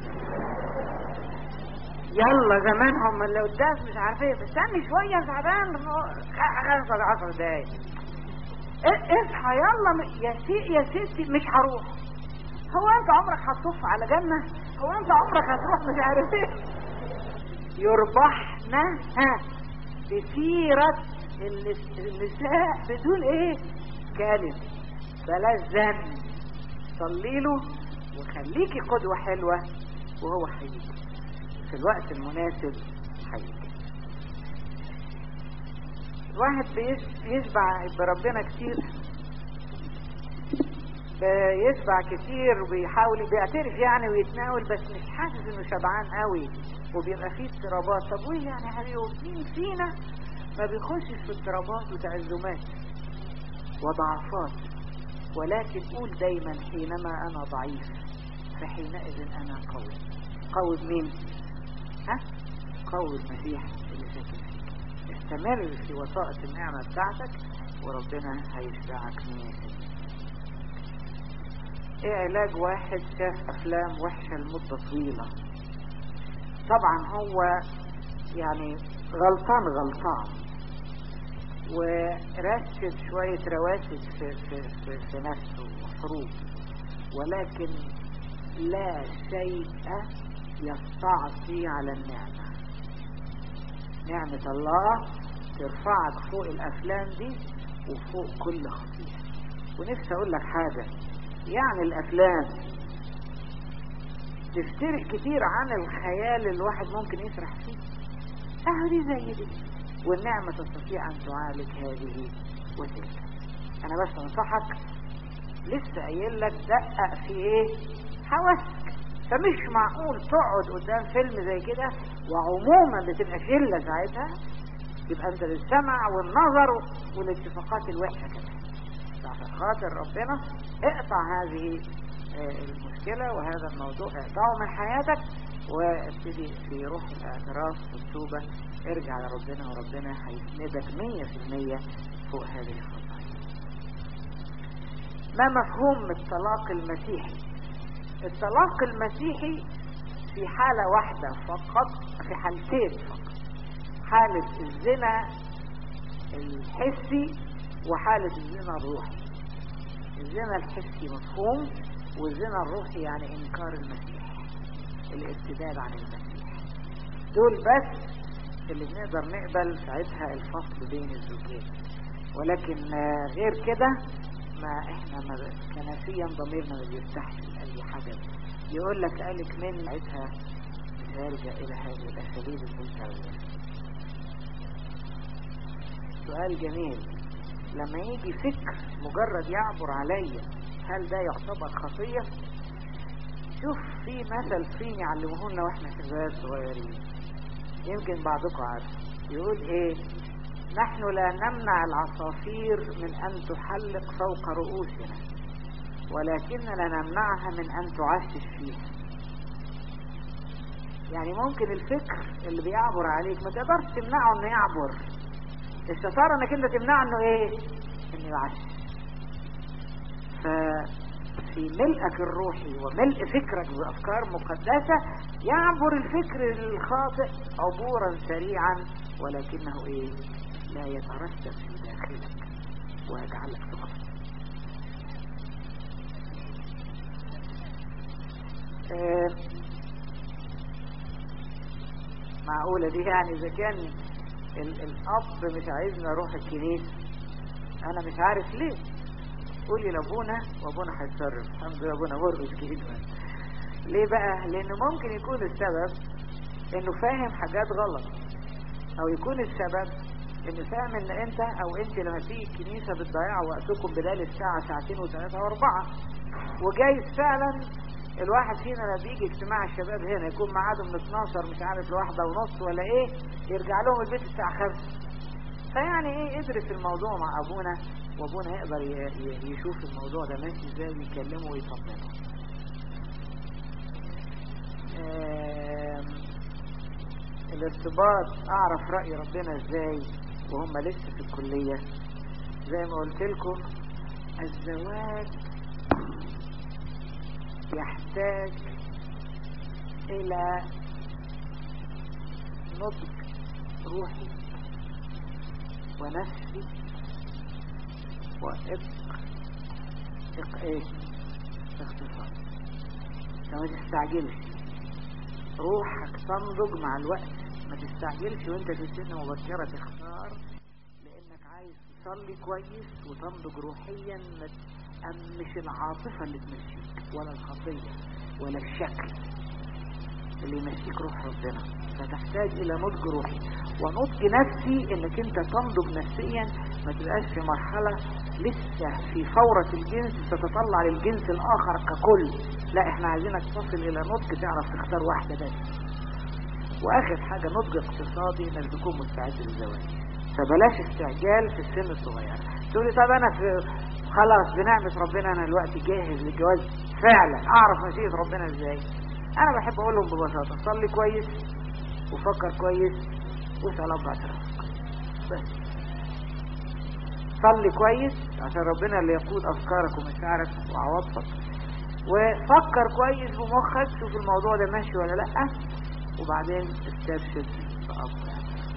يلا زمان هم اللي قداس مش عارف ايه، استني شويه تعبان خمسة عشر دقايق، اصحى يلا يا سي يا ستي مش هروح. هو انت عمرك هتصف على جنه؟ هو انت عمرك هتروح مش عارف ايه؟ يربحنا ها بسيرة النساء بدون ايه كلمة. بلاش زن، صلي له وخليكي قدوة حلوة، وهو هيجي في الوقت المناسب هيجي. الواحد بيشبع بربنا كتير، بيشبع كتير وبيحاول بيعترف يعني ويتناول، بس مش حاسس انه شبعان قوي، وبيبقى فيه اضطرابات. طب ويه يعني يا حبيبي؟ مين فينا ما بيخشش في اضطرابات وتعزمات وضعفات؟ ولكن قول دايما: حينما انا ضعيف فحينئذ انا قوي. قوي بمين؟ ها؟ قوي المسيح اللي ساكن فيك. استمر في وسائط النعمة بتاعتك وربنا هيشفعك مية. ايه علاج واحد شاف افلام وحشة لمدة طويلة؟ طبعا هو يعني غلطان غلطان ورشد شوية رواسب في, في, في, في نفسه وحروب، ولكن لا شيء يستعصي على النعمة. نعمة الله ترفعك فوق الأفلام دي وفوق كل خطيئة. ونفسي أقول لك حاجة، يعني الأفلام تفترق كتير عن الخيال الواحد ممكن يسرح فيه. اهو دي زي دي، والنعمة تستطيع ان تعالج هذه وتلك. انا بس انصحك، لسه قايل لك دقق في ايه حواسك. فمش معقول تقعد قدام فيلم زي كده وعموما بتبقى شلة ساعتها، يبقى انت للسمع والنظر والاتفاقات الوحشة كمان. عشان خاطر ربنا اقطع هذه المشكلة وهذا الموضوع، اقطعه من حياتك وابتدي في روح الاعتراف والتوبة. ارجع لربنا وربنا هيسندك مية في المية فوق هذه الخطايا. ما مفهوم الطلاق المسيحي؟ الطلاق المسيحي في حالة واحدة فقط، في حالتين فقط: حالة الزنا الحسي وحالة الزنا الروحي. الزنا الحسي مفهوم، والزنا الروحي يعني انكار المسيح، الارتداد عن المسيح. دول بس اللي بنقدر نقبل ساعتها الفصل بين الزوجين، ولكن غير كده ما احنا ما كنسيا ضميرنا ما بيرتاحش لاي حاجه. يقول لك قالك من ساعتها نرجع الى هذه الاساليب الملتويه. سؤال جميل: لما يجي فكر مجرد يعبر عليا، هل ده يعتبر خطيه؟ شوف، في مثل صيني علموه لنا واحنا شباب صغيرين، يمكن بعضكم عارف. يقول ايه: نحن لا نمنع العصافير من ان تحلق فوق رؤوسنا، ولكننا نمنعها من ان تعشش فيها. يعني ممكن الفكر اللي بيعبر عليك ما تقدرش تمنعه انه يعبر، الشطارة انك انت تمنعه انه ايه؟ انه يعشش. ف في ملئك الروحي وملء فكرك بأفكار مقدسة يعبر الفكر الخاطئ عبورا سريعا، ولكنه ايه؟ لا يترسب في داخلك ويجعلك تخطئ. آه معقولة دي؟ يعني إذا كان الأب مش عايزنا نروح الكنيسة، أنا مش عارف ليه. قولي لأبونا وأبونا هيتصرف. الحمد لله أبونا مرقص كده. ليه بقى؟ لأنه ممكن يكون السبب إنه فاهم حاجات غلط، أو يكون السبب إنه فاهم إن أنت أو أنت لما تيجي الكنيسة بتضيعوا وقتكم بدال الساعة ساعتين وثلاثة وأربعة. وجايز فعلا الواحد فينا لما بيجي اجتماع الشباب هنا يكون ميعاده من اتناشر مش عارف لواحدة ونص ولا ايه، يرجع لهم البيت الساعة خمسة. فيعني ايه، ادرس الموضوع مع ابونا، وابونا يقدر يشوف الموضوع ده ماشي ازاي ويكلمه ويطمنه. الارتباط اعرف رأي ربنا ازاي وهم لسه في الكلية؟ زي ما قلت لكم، الزواج يحتاج الى نضج روحي ونفسي وإق إق إيه اختصار. ما تستعجلش، روحك تنضج مع الوقت. ما تستعجلش وانت في سن مبكرة تختار لانك عايز تصلي كويس وتنضج روحيا، مش العاطفة اللي تمشيك ولا الخطية ولا الشكل اللي يمشيك روح ربنا. فتحتاج الى نضج روحي ونضج نفسي، انك انت تنضج نفسيا، ما تبقاش في مرحلة لسه في فورة الجنس تتطلع للجنس الاخر ككل. لا، احنا عايزينك تصل الى نضج تعرف تختار واحدة بس. واخر حاجة نضج اقتصادي، انك تكون مستعد للزواج. فبلاش استعجال في السن الصغير. تقولي طب انا في خلاص بنعمة ربنا انا دلوقتي جاهز للجواز فعلا، اعرف مشيئة ربنا ازاي؟ انا بحب اقول لهم ببساطة، صلي كويس وفكر كويس واسأل الله اعترافك بس. صلي كويس عشان ربنا اللي يقود افكارك ومشاعرك وعواطفك، وفكر كويس بمخك، شوف الموضوع ده ماشي ولا لا، وبعدين استرشد بأفضل.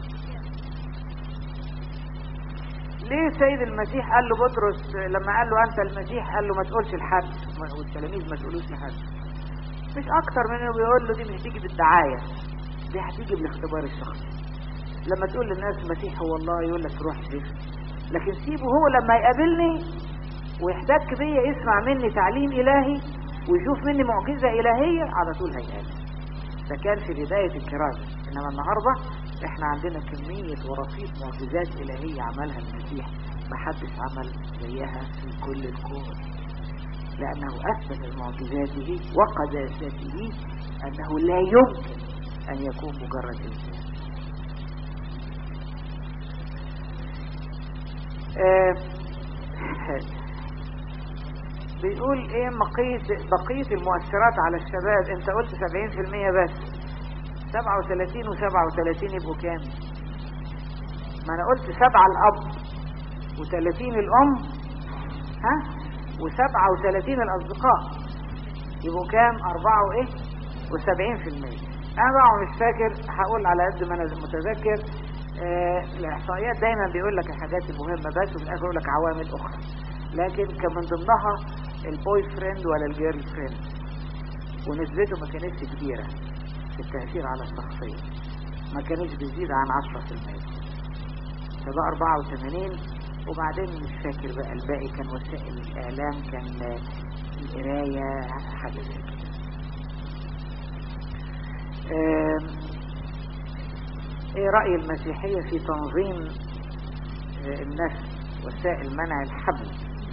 ليه سيد المسيح قال له بطرس لما قال له انت المسيح، قال له ما تقولش لحد، والتلاميذ ما تقولوش لحد؟ مش اكتر من انه بيقول له دي مش هتيجي بالدعايه، دي هتيجي بالاختبار الشخصي. لما تقول للناس المسيح هو الله، يقول لك روح شوف. لكن سيبه هو لما يقابلني ويحتك بيا يسمع مني تعليم الهي ويشوف مني معجزه الهيه، على طول هيقابل. ده كان في بدايه الكرازه. انما النهارده احنا عندنا كميه ورصيد معجزات الهيه عملها المسيح محدش عمل زيها في كل الكون، لانه اثبت معجزاته وقداسته انه لا يمكن ان يكون مجرد انسان. آه بيقول ايه مقيس بقية المؤثرات على الشباب؟ انت قلت سبعين في المية بس، سبعة وثلاثين وسبعة وثلاثين يبقوا كام؟ ما انا قلت سبعة الاب وثلاثين الام، ها، وسبعة وثلاثين الاصدقاء، يبقوا كام؟ اربعة وايه وسبعين في المية. انا بقى مش فاكر، هقول على قد ما انا متذكر. آه الاحصائيات دايما بيقول لك الحاجات المهمة بس، وفي الاخر يقول لك عوامل اخرى، لكن كان من ضمنها البوي فريند ولا الجيرل فريند، ونسبته ما كانتش كبيرة في التأثير على الشخصية، ما كانتش بيزيد عن عشرة في المية. فبقى أربعة وثمانين، وبعدين مش فاكر بقى الباقي كان وسائل الإعلام، كان القراية، حاجة زي كده. ايه رأي المسيحية في تنظيم النفس، وسائل منع الحمل؟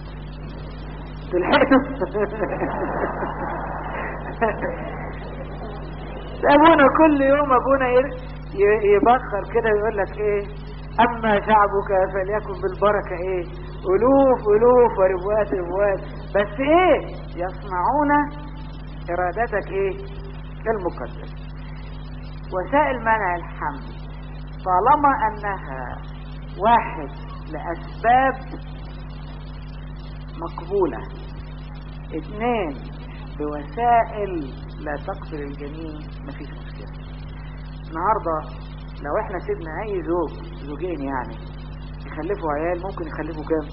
ابونا كل يوم ابونا يبخر كده يقول لك ايه، اما شعبك فليكن بالبركة ايه، الوف الوف وربوات ربوات، بس ايه يصنعون ارادتك ايه المقدسة. وسائل منع الحمل طالما انها واحد لاسباب مقبولة اثنين بوسائل لا تقتل الجنين، مفيش مشكلة. النهاردة لو احنا سيبنا اي زوج زوجين يعني يخلفوا عيال، ممكن يخلفوا كام؟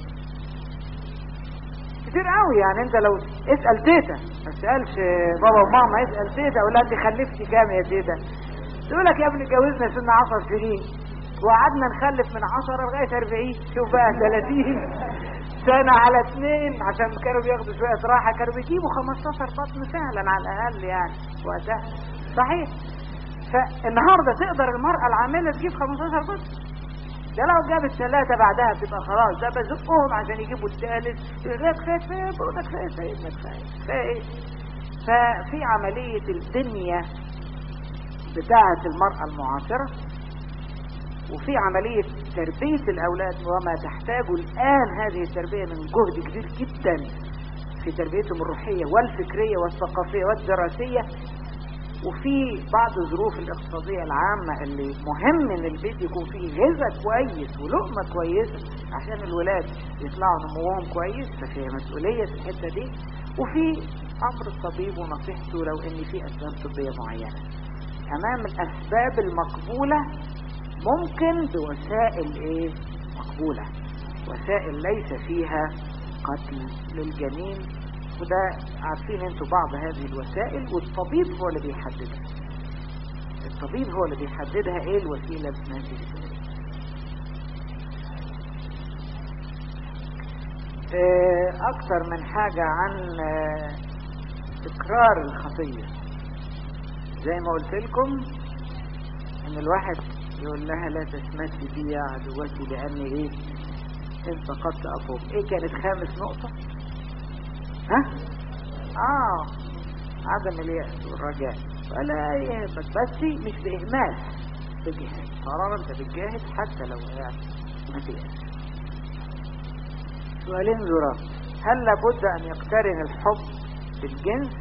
كتير قوي. يعني انت لو اسأل تيتا، ما تسألش بابا وماما، اسأل تيتا ولا انت خلفتي كام يا تيتا، تقول لك يا ابني اتجوزنا سن عشر سنين وقعدنا نخلف من عشرة لغاية اربعين، شوف بقى ثلاثين سنة على اثنين، عشان كانوا بياخدوا شوية راحة كانوا بيجيبوا خمستاشر بطن فعلا على الاقل يعني وقتها. صحيح. فالنهاردة تقدر المرأة العاملة تجيب خمستاشر بطن، ده لو جابت ثلاثة بعدها بتبقى خلاص، ده بزقهم عشان يجيبوا الثالث، يقول كفاية كفاية بقولك كفاية سيدنا كفاية كفاية. ففي عملية البنية بتاعة المرأة المعاصرة، وفي عملية تربية الأولاد وما تحتاجه الآن هذه التربية من جهد كبير جدا في تربيتهم الروحية والفكرية والثقافية والدراسية. وفي بعض الظروف الاقتصادية العامة اللي مهم ان البيت يكون فيه غذاء كويس ولقمة كويسة عشان الولاد يطلعوا نموهم كويس، ففي مسؤولية في الحتة دي. وفي امر الطبيب ونصيحته لو ان في اسباب طبية معينة. امام الاسباب المقبولة ممكن بوسائل ايه مقبولة، وسائل ليس فيها قتل للجنين، وده عارفين انتوا بعض هذه الوسائل، والطبيب هو اللي بيحددها. الطبيب هو اللي بيحددها ايه الوسيلة المناسبة. اكتر من حاجة عن تكرار الخطية، زي ما قلت لكم ان الواحد يقول لها لا تسمسي بي يا عدوتي لاني ايه ان فقدت اقوم. ايه كانت خامس نقطة؟ ها؟ اه عدم اليأس والرجاء، ولا يهمك بس مش بإهمال، بجهاد. طالما انت بتجاهد حتى لو وقعت ما تيأس. سؤالين ذرا: هل لابد ان يقترن الحب بالجنس؟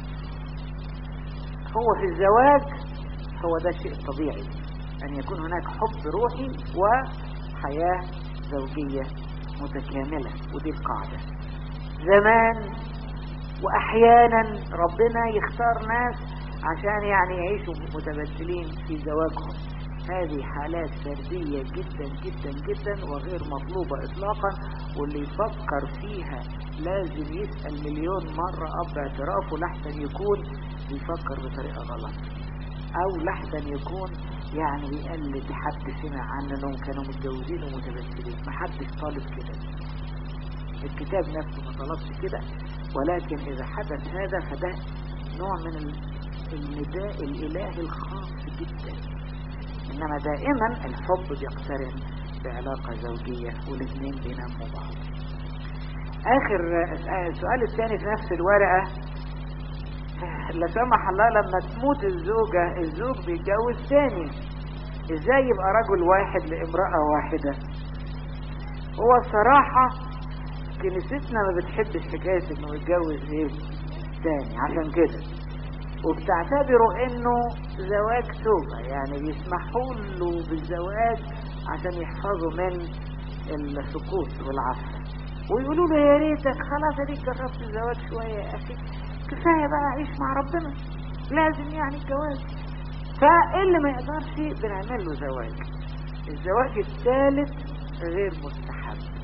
هو في الزواج هو ده شيء طبيعي ان يكون هناك حب روحي وحياة زوجية متكاملة، ودي القاعدة. زمان واحيانا ربنا يختار ناس عشان يعني يعيشوا متبادلين في زواجهم. هذه حالات فردية جدا جدا جدا وغير مطلوبة اطلاقا، واللي يفكر فيها لازم يسأل مليون مرة قبل اعترافه، لحسن يكون بيفكر بطريقة غلط، او لحسن يكون يعني بيقلد حد سمع عنه انهم كانوا متجوزين ومتبادلين. محدش طالب كده، الكتاب نفسه ما طلبش كده، ولكن إذا حدث هذا فده نوع من النداء الإلهي الخاص جدا. إنما دائما الحب بيقترن بعلاقة زوجية والاثنين بيناموا بعض. آخر السؤال الثاني في نفس الورقة: لا سمح الله لما تموت الزوجة الزوج بيتجوز ثاني، إزاي يبقى رجل واحد لامرأة واحدة؟ هو الصراحة كنيستنا ما بتحبش حكاية انه يتجوز ايه تاني، عشان كده وبتعتبروا انه زواج توبة، يعني بيسمحوا له بالزواج عشان يحفظوا من السقوط والعفو، ويقولوا له يا ريتك خلاص اديك جربت الزواج شوية يا اخي، كفاية بقى عيش مع ربنا، لازم يعني الجواز. فاللي ما يقدرش بنعمل له زواج. الزواج الثالث غير مستحب.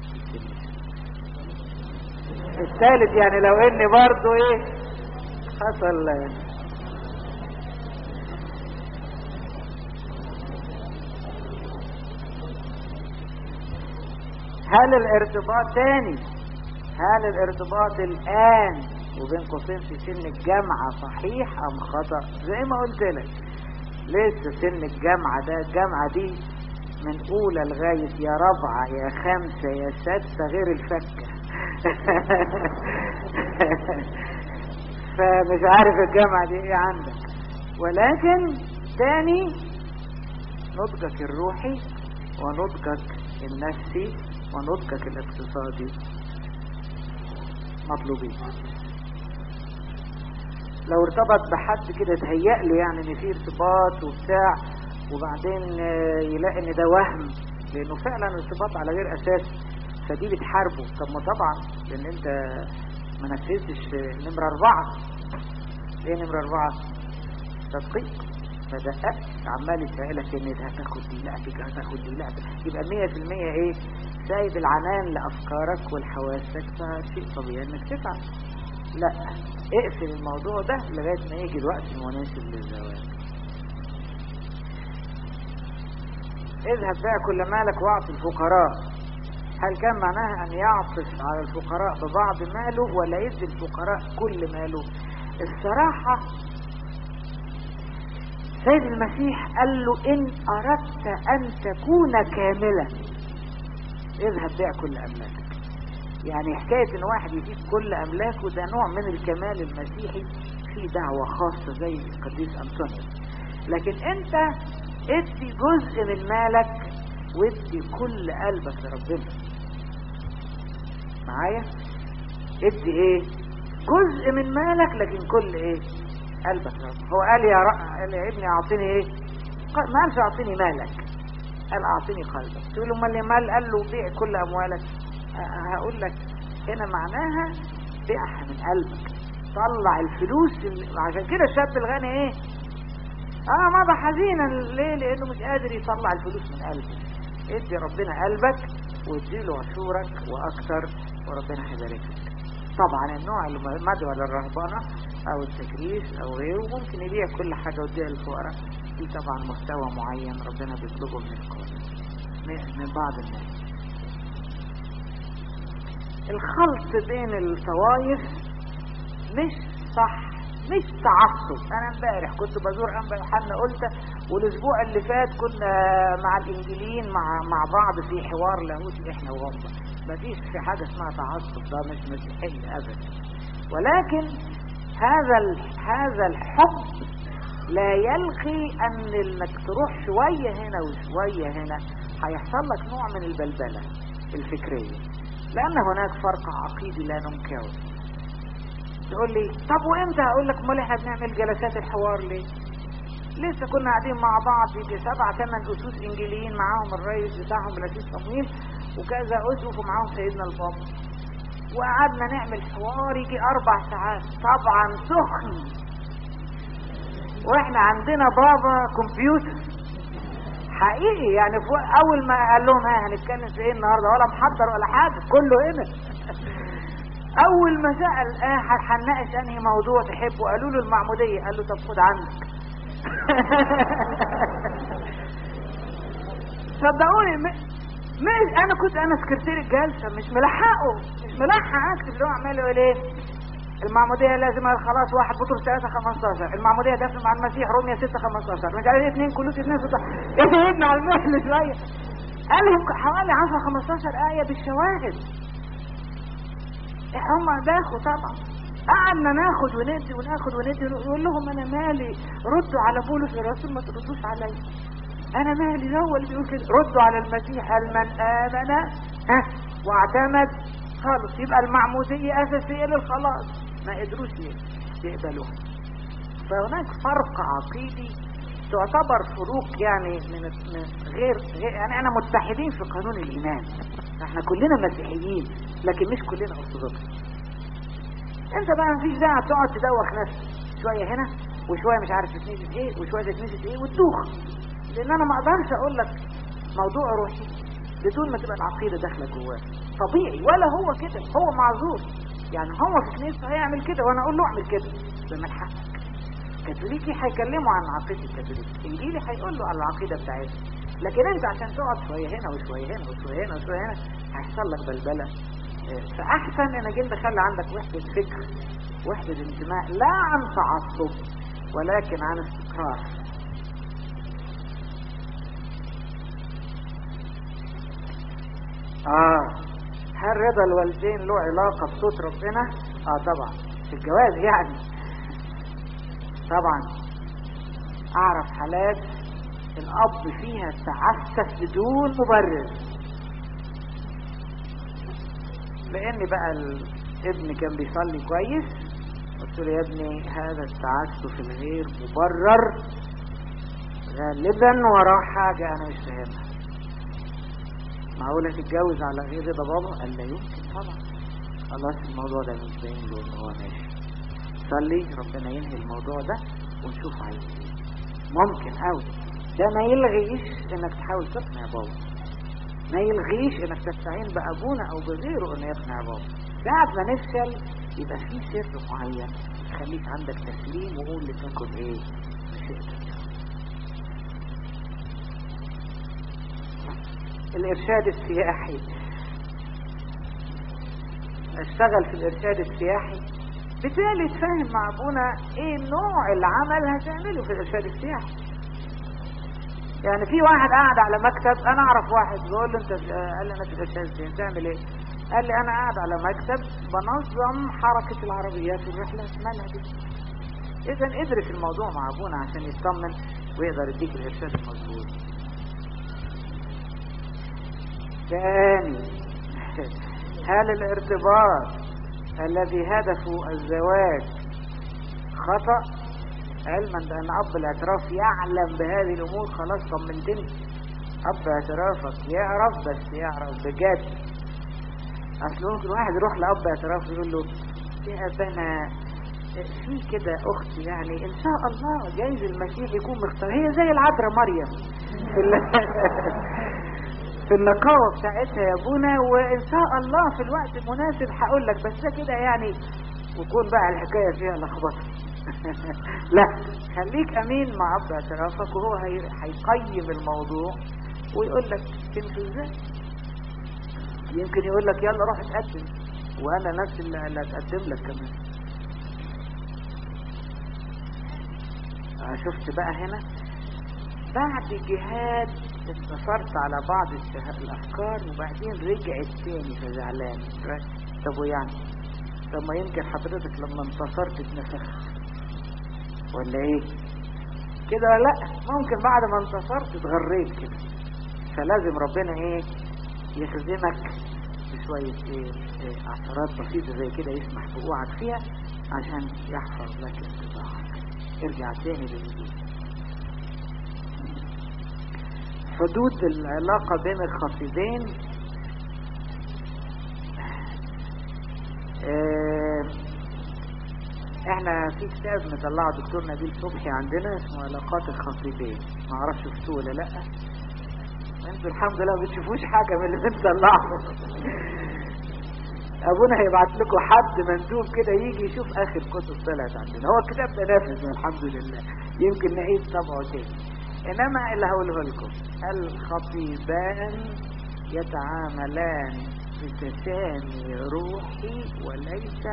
الثالث يعني لو اني برضو ايه حصل. هل الارتباط تاني هل الارتباط الان وبين قوسين في سن الجامعة صحيح ام خطأ؟ زي ما قلت لك لسه سن الجامعة ده، الجامعة دي من اولى لغاية يا رابعة يا خمسة يا سادسة غير الفكة فمش عارف الجامعة دي ايه عندك. ولكن تاني نضجك الروحي ونضجك النفسي ونضجك الاقتصادي مطلوبين. لو ارتبط بحد كده تهيأ له يعني ان في ارتباط وبتاع، وبعدين يلاقي ان ده وهم لانه فعلا ارتباط على غير اساس، فدي بتحاربه. طب ما طبعا لان انت ما نفذتش نمرة أربعة. ايه نمرة أربعة؟ تدقيق. فدققت عمال يسألك ان ده هتاخد دي، لا دي هتاخد دي، لا يبقى مية في المية ايه؟ سايب العنان لأفكارك والحواسك، فشيء طبيعي انك تتعب. لا، اقفل الموضوع ده لغاية ما يجي الوقت المناسب للزواج. اذهب بقى كل مالك واعطي الفقراء. هل كان معناها ان يعطف على الفقراء ببعض ماله ولا يدي الفقراء كل ماله؟ الصراحة سيد المسيح قال له ان اردت ان تكون كاملا اذهب بيع كل املاكك. يعني حكاية ان واحد يجيب كل املاكه ده نوع من الكمال المسيحي، في دعوة خاصة زي القديس أنطونيوس. لكن انت ادي جزء من مالك وادي كل قلبك لربنا. معايا؟ ادي ايه؟ جزء من مالك لكن كل ايه؟ قلبك لربنا. هو قال يا رأ... قال يا ابني اعطيني ايه؟ ما قالش اعطيني مالك، قال اعطيني قلبك. تقول له امال المال؟ قال له بيع كل اموالك. أه هقول لك هنا معناها بيعها من قلبك، طلع الفلوس. عشان كده الشاب الغني ايه؟ اه مضى حزينا ليه؟ لانه مش قادر يطلع الفلوس من قلبه. ادي ربنا قلبك واديله عشورك واكثر وربنا هيبارك لك. طبعا النوع المدعو للرهبنه او التكريس او غيره ممكن يبيع كل حاجه ويديها للفقراء، دي طبعا مستوى معين ربنا بيطلبه من الكل من بعض الناس. الخلط بين الطوائف مش صح، مش تعصب. انا امبارح كنت بزور انبا يوحنا قلت، والاسبوع اللي فات كنا مع الانجيليين مع مع بعض في حوار لاهوتي احنا وهم. مفيش في حاجه اسمها تعصب، ده مش مسيحيه ابدا. ولكن هذا هذا الحب لا يلغي ان انك تروح شويه هنا وشويه هنا هيحصل لك نوع من البلبله الفكريه، لان هناك فرق عقيدي لا ننكره. تقول لي طب وامتى؟ اقول لك امال احنا بنعمل جلسات الحوار ليه؟ لسه كنا قاعدين مع بعض يجي سبعة ثمان اسوس انجيليين، معاهم الرئيس بتاعهم الاسيس صمويل وكذا اسقف ومعاهم سيدنا البابا، وقعدنا نعمل حوار يجي اربع ساعات طبعا سخن، واحنا عندنا بابا كمبيوتر حقيقي. يعني اول ما قال لهم ها هنتكلم في ايه النهارده، ولا محضر ولا حاجه، كله هنا. اول ما سأل اه هنناقش انهي موضوع تحبه، قالوا له المعمودية، قال له طب خد عنك. صدقوني مش انا كنت انا سكرتير الجلسة مش ملحقه مش ملحق اكتب اللي هو عمال يقول ايه المعمودية لازم خلاص واحد بطرس ثلاثة خمستاشر، المعمودية دفن مع المسيح رومية ستة خمستاشر، مش عارف اثنين كلوس اثنين ستة. ايه ابن على المهل شوية، قال لهم حوالي عشرة خمستاشر آية بالشواهد. هم داخوا طبعا، قعدنا ناخد وندي وناخد وندي، يقول لهم انا مالي، ردوا على بولس الرسول ما تردوش علي، انا مالي، هو اللي بيقول كده، ردوا على المسيح، قال من امن ها واعتمد خالص. يبقى المعمودية اساسية للخلاص، ما قدروش يقبلوها. فهناك فرق عقيدي تعتبر فروق يعني من غير, غير يعني انا متحدين في قانون الايمان، احنا كلنا مسيحيين لكن مش كلنا ارثوذكس. انت بقى مفيش داعي تقعد تدوخ نفسك شويه هنا وشويه مش عارف تتنسي ايه وشويه تتنسي ايه وتدوخ، لان انا ما اقدرش اقول لك موضوع روحي بدون ما تبقى العقيده داخله جواه. طبيعي، ولا هو كده، هو معذور. يعني هو في كنيسته هيعمل كده وانا اقول له اعمل كده، ده من حقك. كاثوليكي هيكلموا عن عقيده الكاثوليك، انجيلي هيقول له على العقيده بتاعتنا. لكن انت عشان تقعد شويه هنا وشويه هنا وشويه هنا وشويه هنا هيحصل لك بلبله. فاحسن انك انت خلي عندك وحده فكر، وحده انتماء، لا عن تعصب ولكن عن استقرار. اه هل رضا الوالدين له علاقه بصوت ربنا؟ اه طبعا في الجواز يعني. طبعا اعرف حالات الاب فيها تعسف بدون مبرر، لان بقى الابن كان بيصلي كويس، قلت له يا ابني هذا التعسف الغير مبرر غالبا وراه حاجه انا مش فاهمها. معقوله تتجوز على غير رضا بابا؟ قال لا يمكن طبعا. خلاص الموضوع ده مش باين له ان هو ماشي. صلي ربنا ينهي الموضوع ده ونشوف عايز ايه. ممكن قوي ده ما يلغيش انك تحاول تقنع بابا، ما يلغيش انك تستعين بابونا او بغيره انه يقنع بابا. بعد ما نفشل يبقى في سر معين خليك عندك تسليم وقول لتكن ايه مشيئتك. الارشاد السياحي، اشتغل في الارشاد السياحي، بالتالي تفهم مع ابونا ايه نوع العمل هتعمله في الارشاد السياحي. يعني في واحد قاعد على مكتب، انا اعرف واحد بيقول له انت، قال لي انا في الارشاد السياحي تعمل ايه؟ قال لي انا قاعد على مكتب بنظم حركة العربيات في الرحلة مالها دي. اذا ادرس الموضوع مع ابونا عشان يطمن ويقدر يديك الارشاد المظبوط. ثاني، هل الارتباط الذي هدفه الزواج خطأ؟ علما بأن أب الاعتراف يعلم بهذه الأمور، خلاص طمنتني. أب اعترافك يعرف، بس يعرف بجد. أصل ممكن واحد يروح لأب اعتراف يقول له يا أبانا في كده أخت يعني إن شاء الله جايز المسيح يكون مختار، هي زي العذراء مريم في في النقاوة بتاعتها يا ابونا، وإن شاء الله في الوقت المناسب هقول لك، بس كده يعني وكون بقى الحكاية فيها لخبطة. لا، خليك امين مع اب اعترافك وهو هيقيم الموضوع ويقول لك تمشي ازاي. يمكن يقول لك يلا روح اتقدم وانا نفس اللي اتقدم لك كمان. شفت بقى هنا بعد جهاد انتصرت على بعض الافكار وبعدين رجعت تاني فزعلان. طب ويعني طب ما يمكن حضرتك لما انتصرت اتنفخت ولا ايه كده؟ لا، ممكن بعد ما انتصرت اتغريت كده. فلازم ربنا ايه يخزمك بشوية ايه, إيه عثرات بسيطة زي كده يسمح بوقوعك فيها عشان يحفظ لك انتباهك. ارجع تاني للوجود. حدود العلاقة بين الخطيبين، اه احنا في كتاب مطلعه دكتور نبيل صبحي عندنا اسمه علاقات الخطيبين، ما اعرفش شفتوه ولا لا. انتوا الحمد لله ما بتشوفوش حاجه من اللي بنطلعه. ابونا هيبعت لكم حد مندوب كده يجي يشوف اخر كتب طلعت عندنا. هو الكتاب ده نافذ الحمد لله، يمكن نعيد طبعه تاني. انما اللي هقوله لكم، الخطيبان يتعاملان بتسامي روحي وليس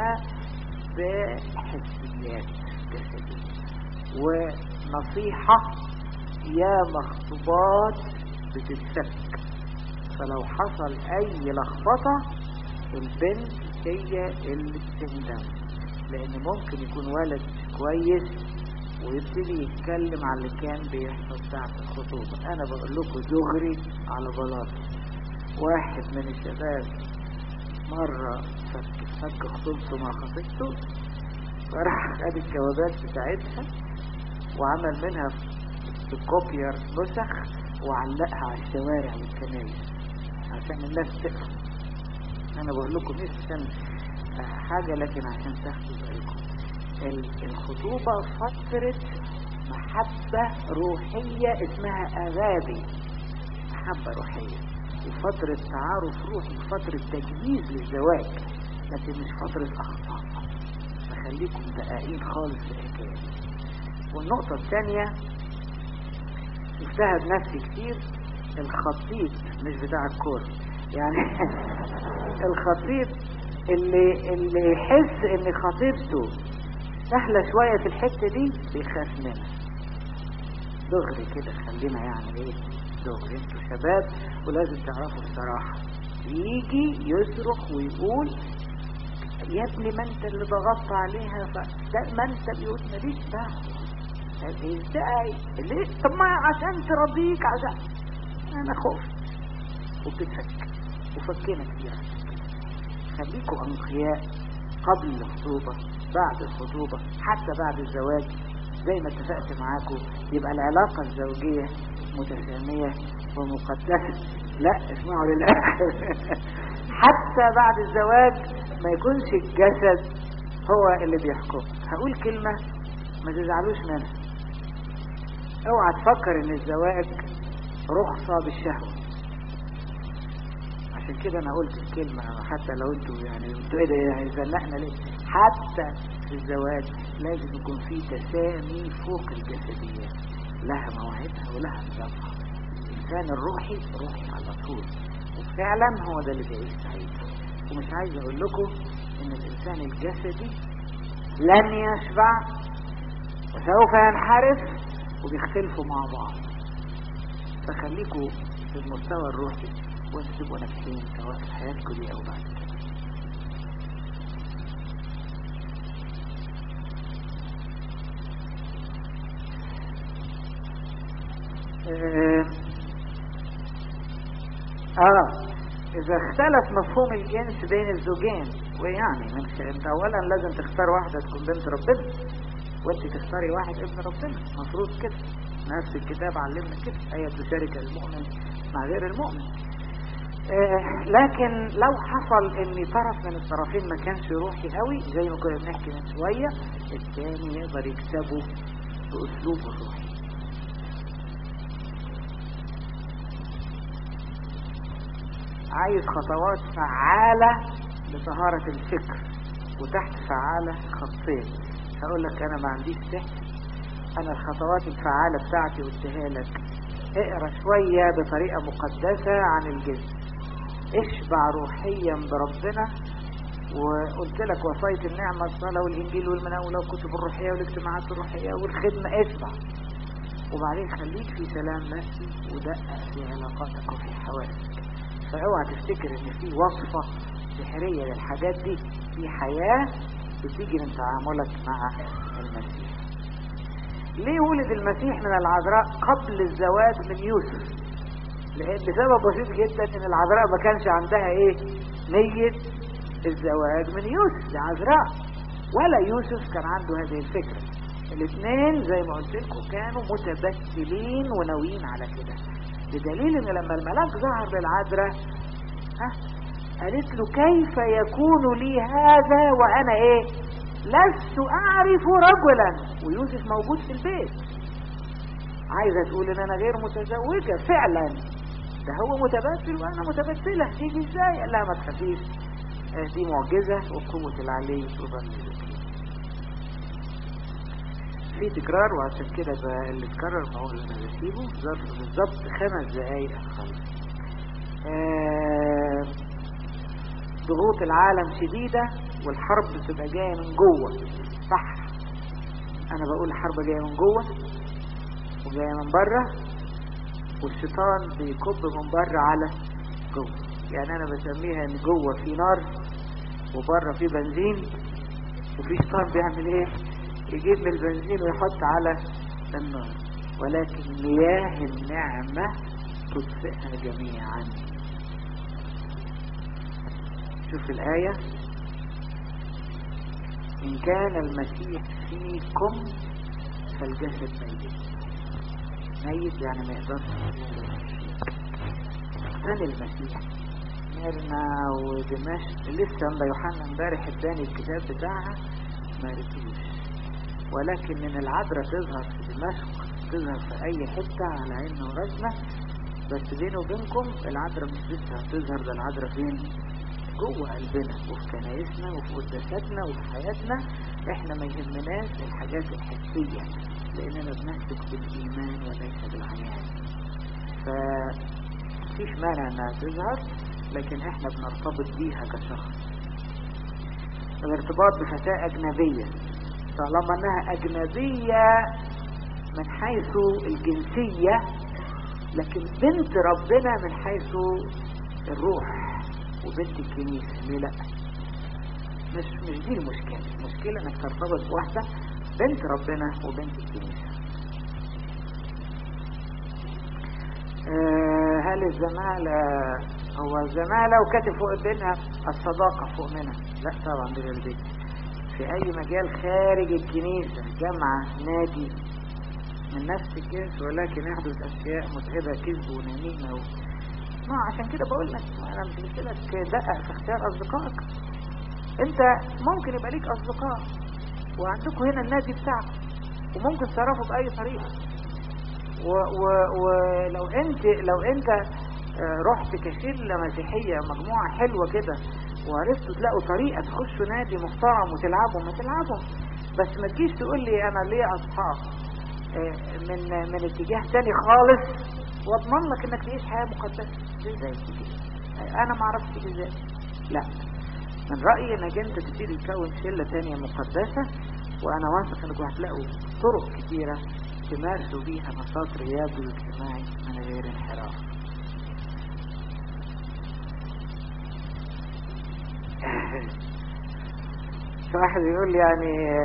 بحسيات جسدية. ونصيحة يا مخطوبات بتتفك، فلو حصل اي لخبطة البنت هي اللي بتندم، لان ممكن يكون ولد كويس ويبتدي يتكلم على اللي كان بيحصل ساعة الخطوبة. انا بقول لكم دغري على بلاط. واحد من الشباب مرة فك فك خطوبته مع خطيبته، فراح خد الجوابات بتاعتها وعمل منها بكوبير نسخ وعلقها على الشوارع والكنايس عشان الناس تفهم. انا بقول لكم مش عشان حاجة لكن عشان تاخدوا بالكم. الخطوبة فترة محبة روحية اسمها أغابي، محبة روحية، وفترة تعارف روحي، فترة تجهيز للزواج، لكن مش فترة أخطاء. فخليكم دقائق خالص في الحكاية. والنقطة الثانية شفتها بنفسي كتير، الخطيب مش بتاع الكورة يعني الخطيب اللي اللي يحس ان خطيبته سهلة شوية في الحتة دي بيخاف منها. دغري كده خلينا يعني ايه دغري، انتوا شباب ولازم تعرفوا الصراحة. يجي يصرخ ويقول يا ابني ما انت اللي ضغطت عليها، فده ما انت بيقول ماليش دعوة. ازاي ليه؟ طب ما عشان ترضيك، عشان انا خفت. وبتتفك وفكينا كتير. خليكوا انقياء قبل الخطوبة، بعد الخطوبة، حتى بعد الزواج. زي ما اتفقت معاكم يبقى العلاقة الزوجية متسامية ومقدسة. لا اسمعوا للآخر حتى بعد الزواج ما يكونش الجسد هو اللي بيحكم. هقول كلمة ما تزعلوش منها، اوعى تفكر ان الزواج رخصة بالشهوة. عشان كده انا قلت الكلمة، حتى لو انتوا يعني انتوا ايه ده يعني زنقنا ليه. حتى في الزواج لازم يكون في تسامي فوق الجسديات، لها مواعيدها ولها نظامها. الانسان الروحي روحي على طول، وفعلا هو ده اللي بيعيش سعيد. ومش عايز اقول لكم ان الانسان الجسدي لن يشبع وسوف ينحرف، وبيختلفوا مع بعض. فخليكوا في المستوى الروحي وانتوا تبقوا ناجحين سواء في حياتكم دي او بعد كده. اه, آه. اذا اختلف مفهوم الجنس بين الزوجين، ويعني من خ... انت اولا لازم تختار واحدة تكون بنت ربنا، وانت تختاري واحد ابن ربنا، مفروض كده. نفس الكتاب علمنا كده، آية تشارك المؤمن مع غير المؤمن. آه لكن لو حصل ان طرف من الطرفين ما كانش روحي قوي زي ما كنا بنحكي من شوية، الثاني يقدر يكسبه باسلوبه الروحي. عايز خطوات فعالة لطهارة الفكر، وتحت فعالة خطين. هقول لك انا ما عنديش سحر، انا الخطوات الفعالة بتاعتي قلتها لك. اقرا شوية بطريقة مقدسة عن الجنس، اشبع روحيا بربنا، وقلت لك وصاية النعمة الصلاة والانجيل والمناولة والكتب الروحية والاجتماعات الروحية والخدمة، اشبع. وبعدين خليك في سلام نفسي ودقق في علاقاتك وفي حواسك. فاوعى تفتكر ان في وصفة سحرية للحاجات دي، في حياة بتيجي من تعاملك مع المسيح. ليه ولد المسيح من العذراء قبل الزواج من يوسف؟ لان بسبب بسيط جدا ان العذراء ما كانش عندها ايه نية الزواج من يوسف لعذراء، ولا يوسف كان عنده هذه الفكرة. الاثنين زي ما قلت لكم كانوا متبتلين وناويين على كده، بدليل ان لما الملاك ظهر للعذراء ها قالت له كيف يكون لي هذا وانا ايه لست اعرف رجلا، ويوسف موجود في البيت. عايزة تقول ان انا غير متزوجة فعلا، ده هو متبتل وانا متبتلة، تيجي ازاي؟ قال لها ما تخافيش، دي معجزة وقوة العلي تظللك. في تكرار، وعشان كده اللي اتكرر ما هو اللي انا بسيبه بالظبط خمس دقايق خلص. آه ضغوط العالم شديدة والحرب بتبقى جاية من جوه، صح؟ انا بقول الحرب جاية من جوه وجاية من بره، والشيطان بيكب من بره على جوه. يعني انا بسميها ان جوه في نار وبره في بنزين، وفي شيطان بيعمل ايه؟ يجيب من البنزين ويحط على النار، ولكن مياه النعمة تطفئها جميعا. شوف الآية، إن كان المسيح فيكم فالجسد ميت. ميت يعني ما يقدرش كان المسيح. ميرنا ودمشق لسه أنبا يوحنا امبارح اداني الكتاب بتاعها ما رسوش، ولكن من العذراء تظهر في دمشق، تظهر في أي حتة على عين ورزمة، بس بيني وبينكم العذراء مش لسه هتظهر، ده العذراء فين؟ جوه قلبنا وفي كنايسنا وفي قداساتنا وفي حياتنا. احنا ما يهمناش الحاجات الحسية لاننا بنسلك بالايمان وليس بالعيان، فمفيش مانع انها تظهر، لكن احنا بنرتبط بيها كشخص. الارتباط بفتاة اجنبية طالما انها اجنبية من حيث الجنسية، لكن بنت ربنا من حيث الروح وبنت الكنيسة، ليه لا؟ مش مش دي المشكلة، المشكلة انك ترتبط بواحدة بنت ربنا وبنت الكنيسة. أه هل الزمالة هو الزمالة وكاتب فوق بينها الصداقة فوق منها؟ لا طبعا دي غير دي. في اي مجال خارج الكنيسة، جامعة، نادي، من نفس الجنس ولكن يحدث اشياء متعبة، كذب ونميمة و... ما عشان كده بقول لك انا مش قلت لك دقق في اختيار اصدقائك. انت ممكن يبقى ليك اصدقاء وعندكم هنا النادي بتاعكم وممكن تصرفوا باي طريقه، ولو انت لو انت رحت كشله مسيحيه مجموعه حلوه كده وعرفتوا تلاقوا طريقه تخشوا نادي محترم وتلعبوا، ما تلعبوا، بس ما تجيش تقول لي انا ليا اصحاب من من اتجاه تاني خالص واضمن لك انك تعيش حياه مقدسه. ازاي تيجي؟ انا ما اعرفش تيجي ازاي. لا، من رايي انك انت تبتدي تكون شله تانيه مقدسه، وانا واثق انكم هتلاقوا طرق كتيره تمارسوا بيها نشاط رياضي واجتماعي من غير انحراف. واحد يقول لي يعني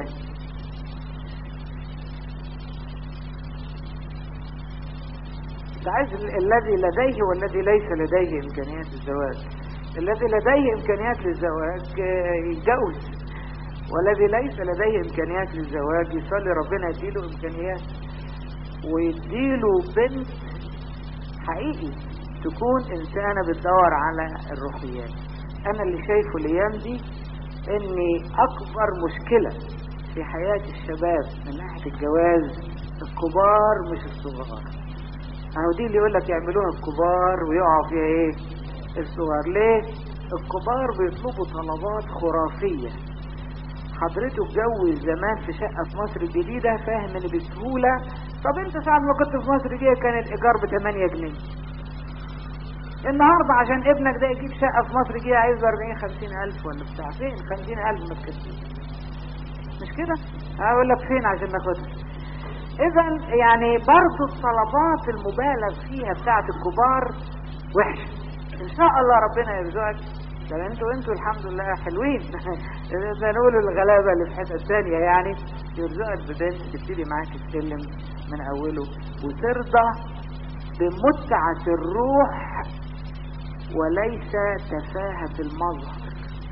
انت عايز الذي لديه والذي ليس لديه امكانيات الزواج. الذي لديه امكانيات للزواج يتجوز، والذي ليس لديه امكانيات للزواج يصلي ربنا يديله امكانيات ويديله بنت حقيقي تكون انسانة بتدور على الروحيات. انا اللي شايفه الايام دي ان اكبر مشكلة في حياة الشباب من ناحية الجواز الكبار مش الصغار. اهو دي اللي يقولك يعملوها الكبار ويقعوا فيها ايه الصغار. ليه؟ الكبار بيطلبوا طلبات خرافية. حضرته اتجوز زمان في شقة في مصر الجديدة فاهم ان بسهولة. طب انت ساعة ما كنت في مصر الجديدة كان الايجار بثمانية جنيه. النهاردة عشان ابنك ده يجيب شقة في مصر الجديدة عايز اربعين خمسين الف ولا بتاع. فين خمسين الف ما تكفيش؟ مش كده؟ هقول لك فين عشان ناخدها. اذا يعني برضو الطلبات المبالغ فيها بتاعت الكبار وحشة. ان شاء الله ربنا يرزقك. ده انتوا انتوا الحمد لله حلوين. ده نقول الغلابة اللي في حتة تانية يعني يرزقك ببنت تبتدي معاك السلم من اوله وترضى بمتعة الروح وليس تفاهة المظهر.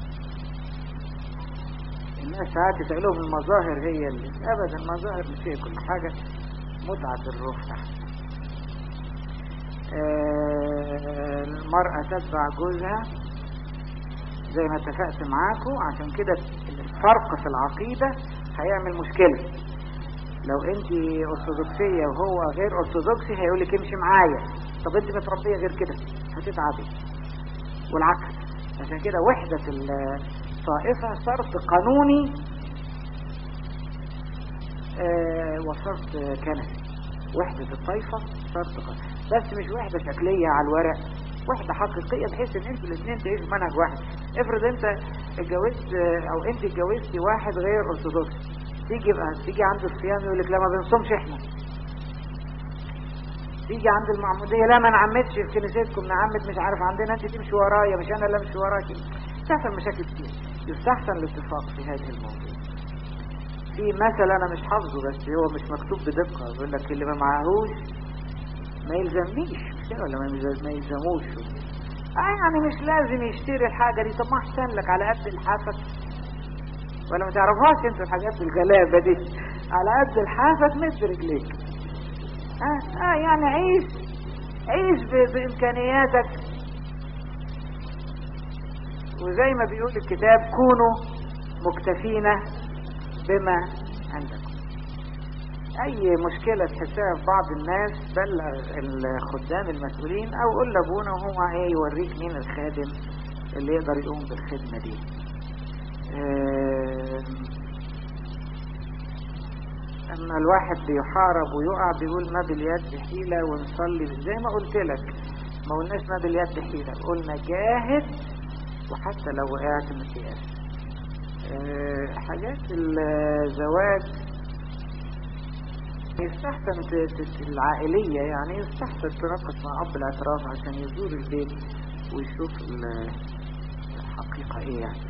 الناس ساعات يسألوهم المظاهر هي اللي ابدا المظاهر مش هي كل حاجة، متعة الروح تحت. آه المرأة تتبع جوزها زي ما اتفقت معاكم، عشان كده الفرق في العقيدة هيعمل مشكلة. لو انت ارثوذكسية وهو غير ارثوذكسي هيقولك امشي معايا، طب انت متربية غير كده هتتعبي، والعكس. عشان كده وحدة الطائفة شرط قانوني اه وشرط كنسي. وحدة الطائفة شرط قانوني، بس مش وحدة شكلية على الورق، وحدة حقيقية بحيث ان انتوا الاثنين تعيشوا منهج واحد. افرض انت اتجوزت او انت اتجوزتي واحد غير ارثوذكسي، تيجي بقى تيجي عند الصيام يقول لك لا ما بنصومش احنا. تيجي عند المعمودية لا ما نعمدش في كنيستكم، نعمد مش عارف عندنا، انت تمشي ورايا مش انا اللي امشي وراكي. تحصل مشاكل كتير. يستحسن الاتفاق في هذه الموضوع. في مثل انا مش حافظه بس هو مش مكتوب بدقة، يقول لك اللي ما معهوش ما يلزمنيش، مش كده ولا ما يلزموش؟ اه يعني مش لازم يشتري الحاجة دي. طب ما احسن لك على قد الحافة، ولا ما تعرفهاش انت الحاجات الغلابة دي؟ على قد الحافة تمد رجليك. اه اه يعني عيش عيش بامكانياتك، وزي ما بيقول الكتاب كونوا مكتفين بما عندكم. اي مشكلة تحسها في بعض الناس بلغ الخدام المسؤولين او قول لابونا وهو ايه يوريك مين الخادم اللي يقدر يقوم بالخدمة دي. اما الواحد بيحارب ويقع بيقول ما باليد حيلة ونصلي زي ما قلت لك. ما قلناش ما باليد حيلة، قلنا جاهد وحتى لو وقعت ما تيأس. أه حاجات الزواج يستحسن العائلية، يعني يستحسن تناقش مع أب الاعتراف عشان يزور البيت ويشوف الحقيقة ايه. يعني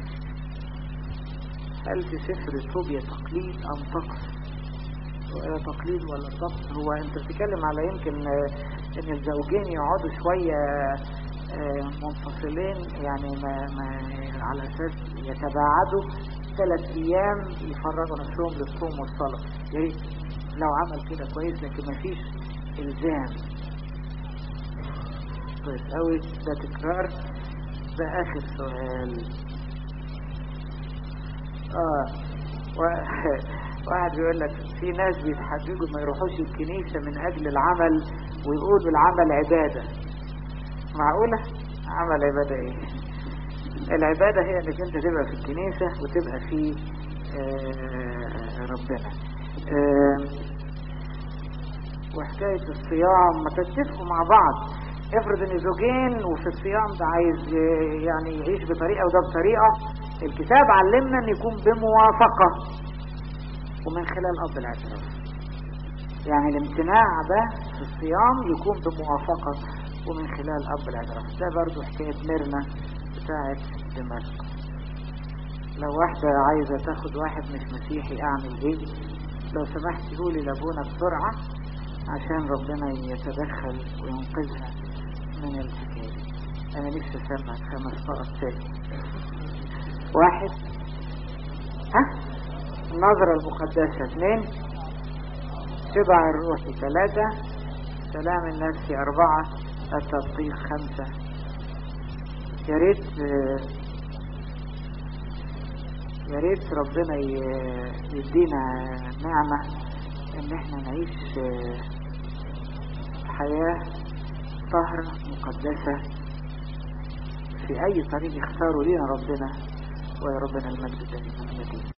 هل في سفر الطوبية تقليد ام طقس؟ تقليد ولا طقس؟ هو انت بتتكلم على يمكن ان الزوجين يقعدوا شوية منفصلين، يعني ما, ما على اساس يتباعدوا ثلاث ايام يفرغوا نفسهم للصوم والصلاة. يعني لو عمل كده كويس، لكن ما فيش الزام. كويس اوي. ده تكرار. ده اخر سؤال. اه واحد بيقول لك في ناس بيتحججوا ما يروحوش الكنيسة من اجل العمل ويقولوا العمل عبادة. معقولة؟ عمل عبادة ايه؟ العبادة هي انك انت تبقى في الكنيسة وتبقى في آه ربنا. آه وحكاية الصيام ما تتفقوا مع بعض. افرض ان زوجين وفي الصيام ده عايز يعني يعيش بطريقة وده بطريقة، الكتاب علمنا ان يكون بموافقة ومن خلال اب الاعتراف. يعني الامتناع ده في الصيام يكون بموافقة ومن خلال اب الاعتراف. ده برضو حكاية ميرنا بتاعت دمشق. لو واحدة عايزة تاخد واحد مش مسيحي اعمل ايه؟ لو سمحت قولي لابونا بسرعة عشان ربنا يتدخل وينقذها من الحكاية. انا نفسي اسمع خمس نقط تاني. واحد، ها النظرة المقدسة. اثنين، شبع الروحي. ثلاثة، سلام النفسي. أربعة، التدقيق. خمسة، يا ريت يا ريت ربنا يدينا نعمة ان احنا نعيش حياة طاهرة مقدسة في اي طريق يختاروا لنا ربنا، ويا ربنا المجد دائما.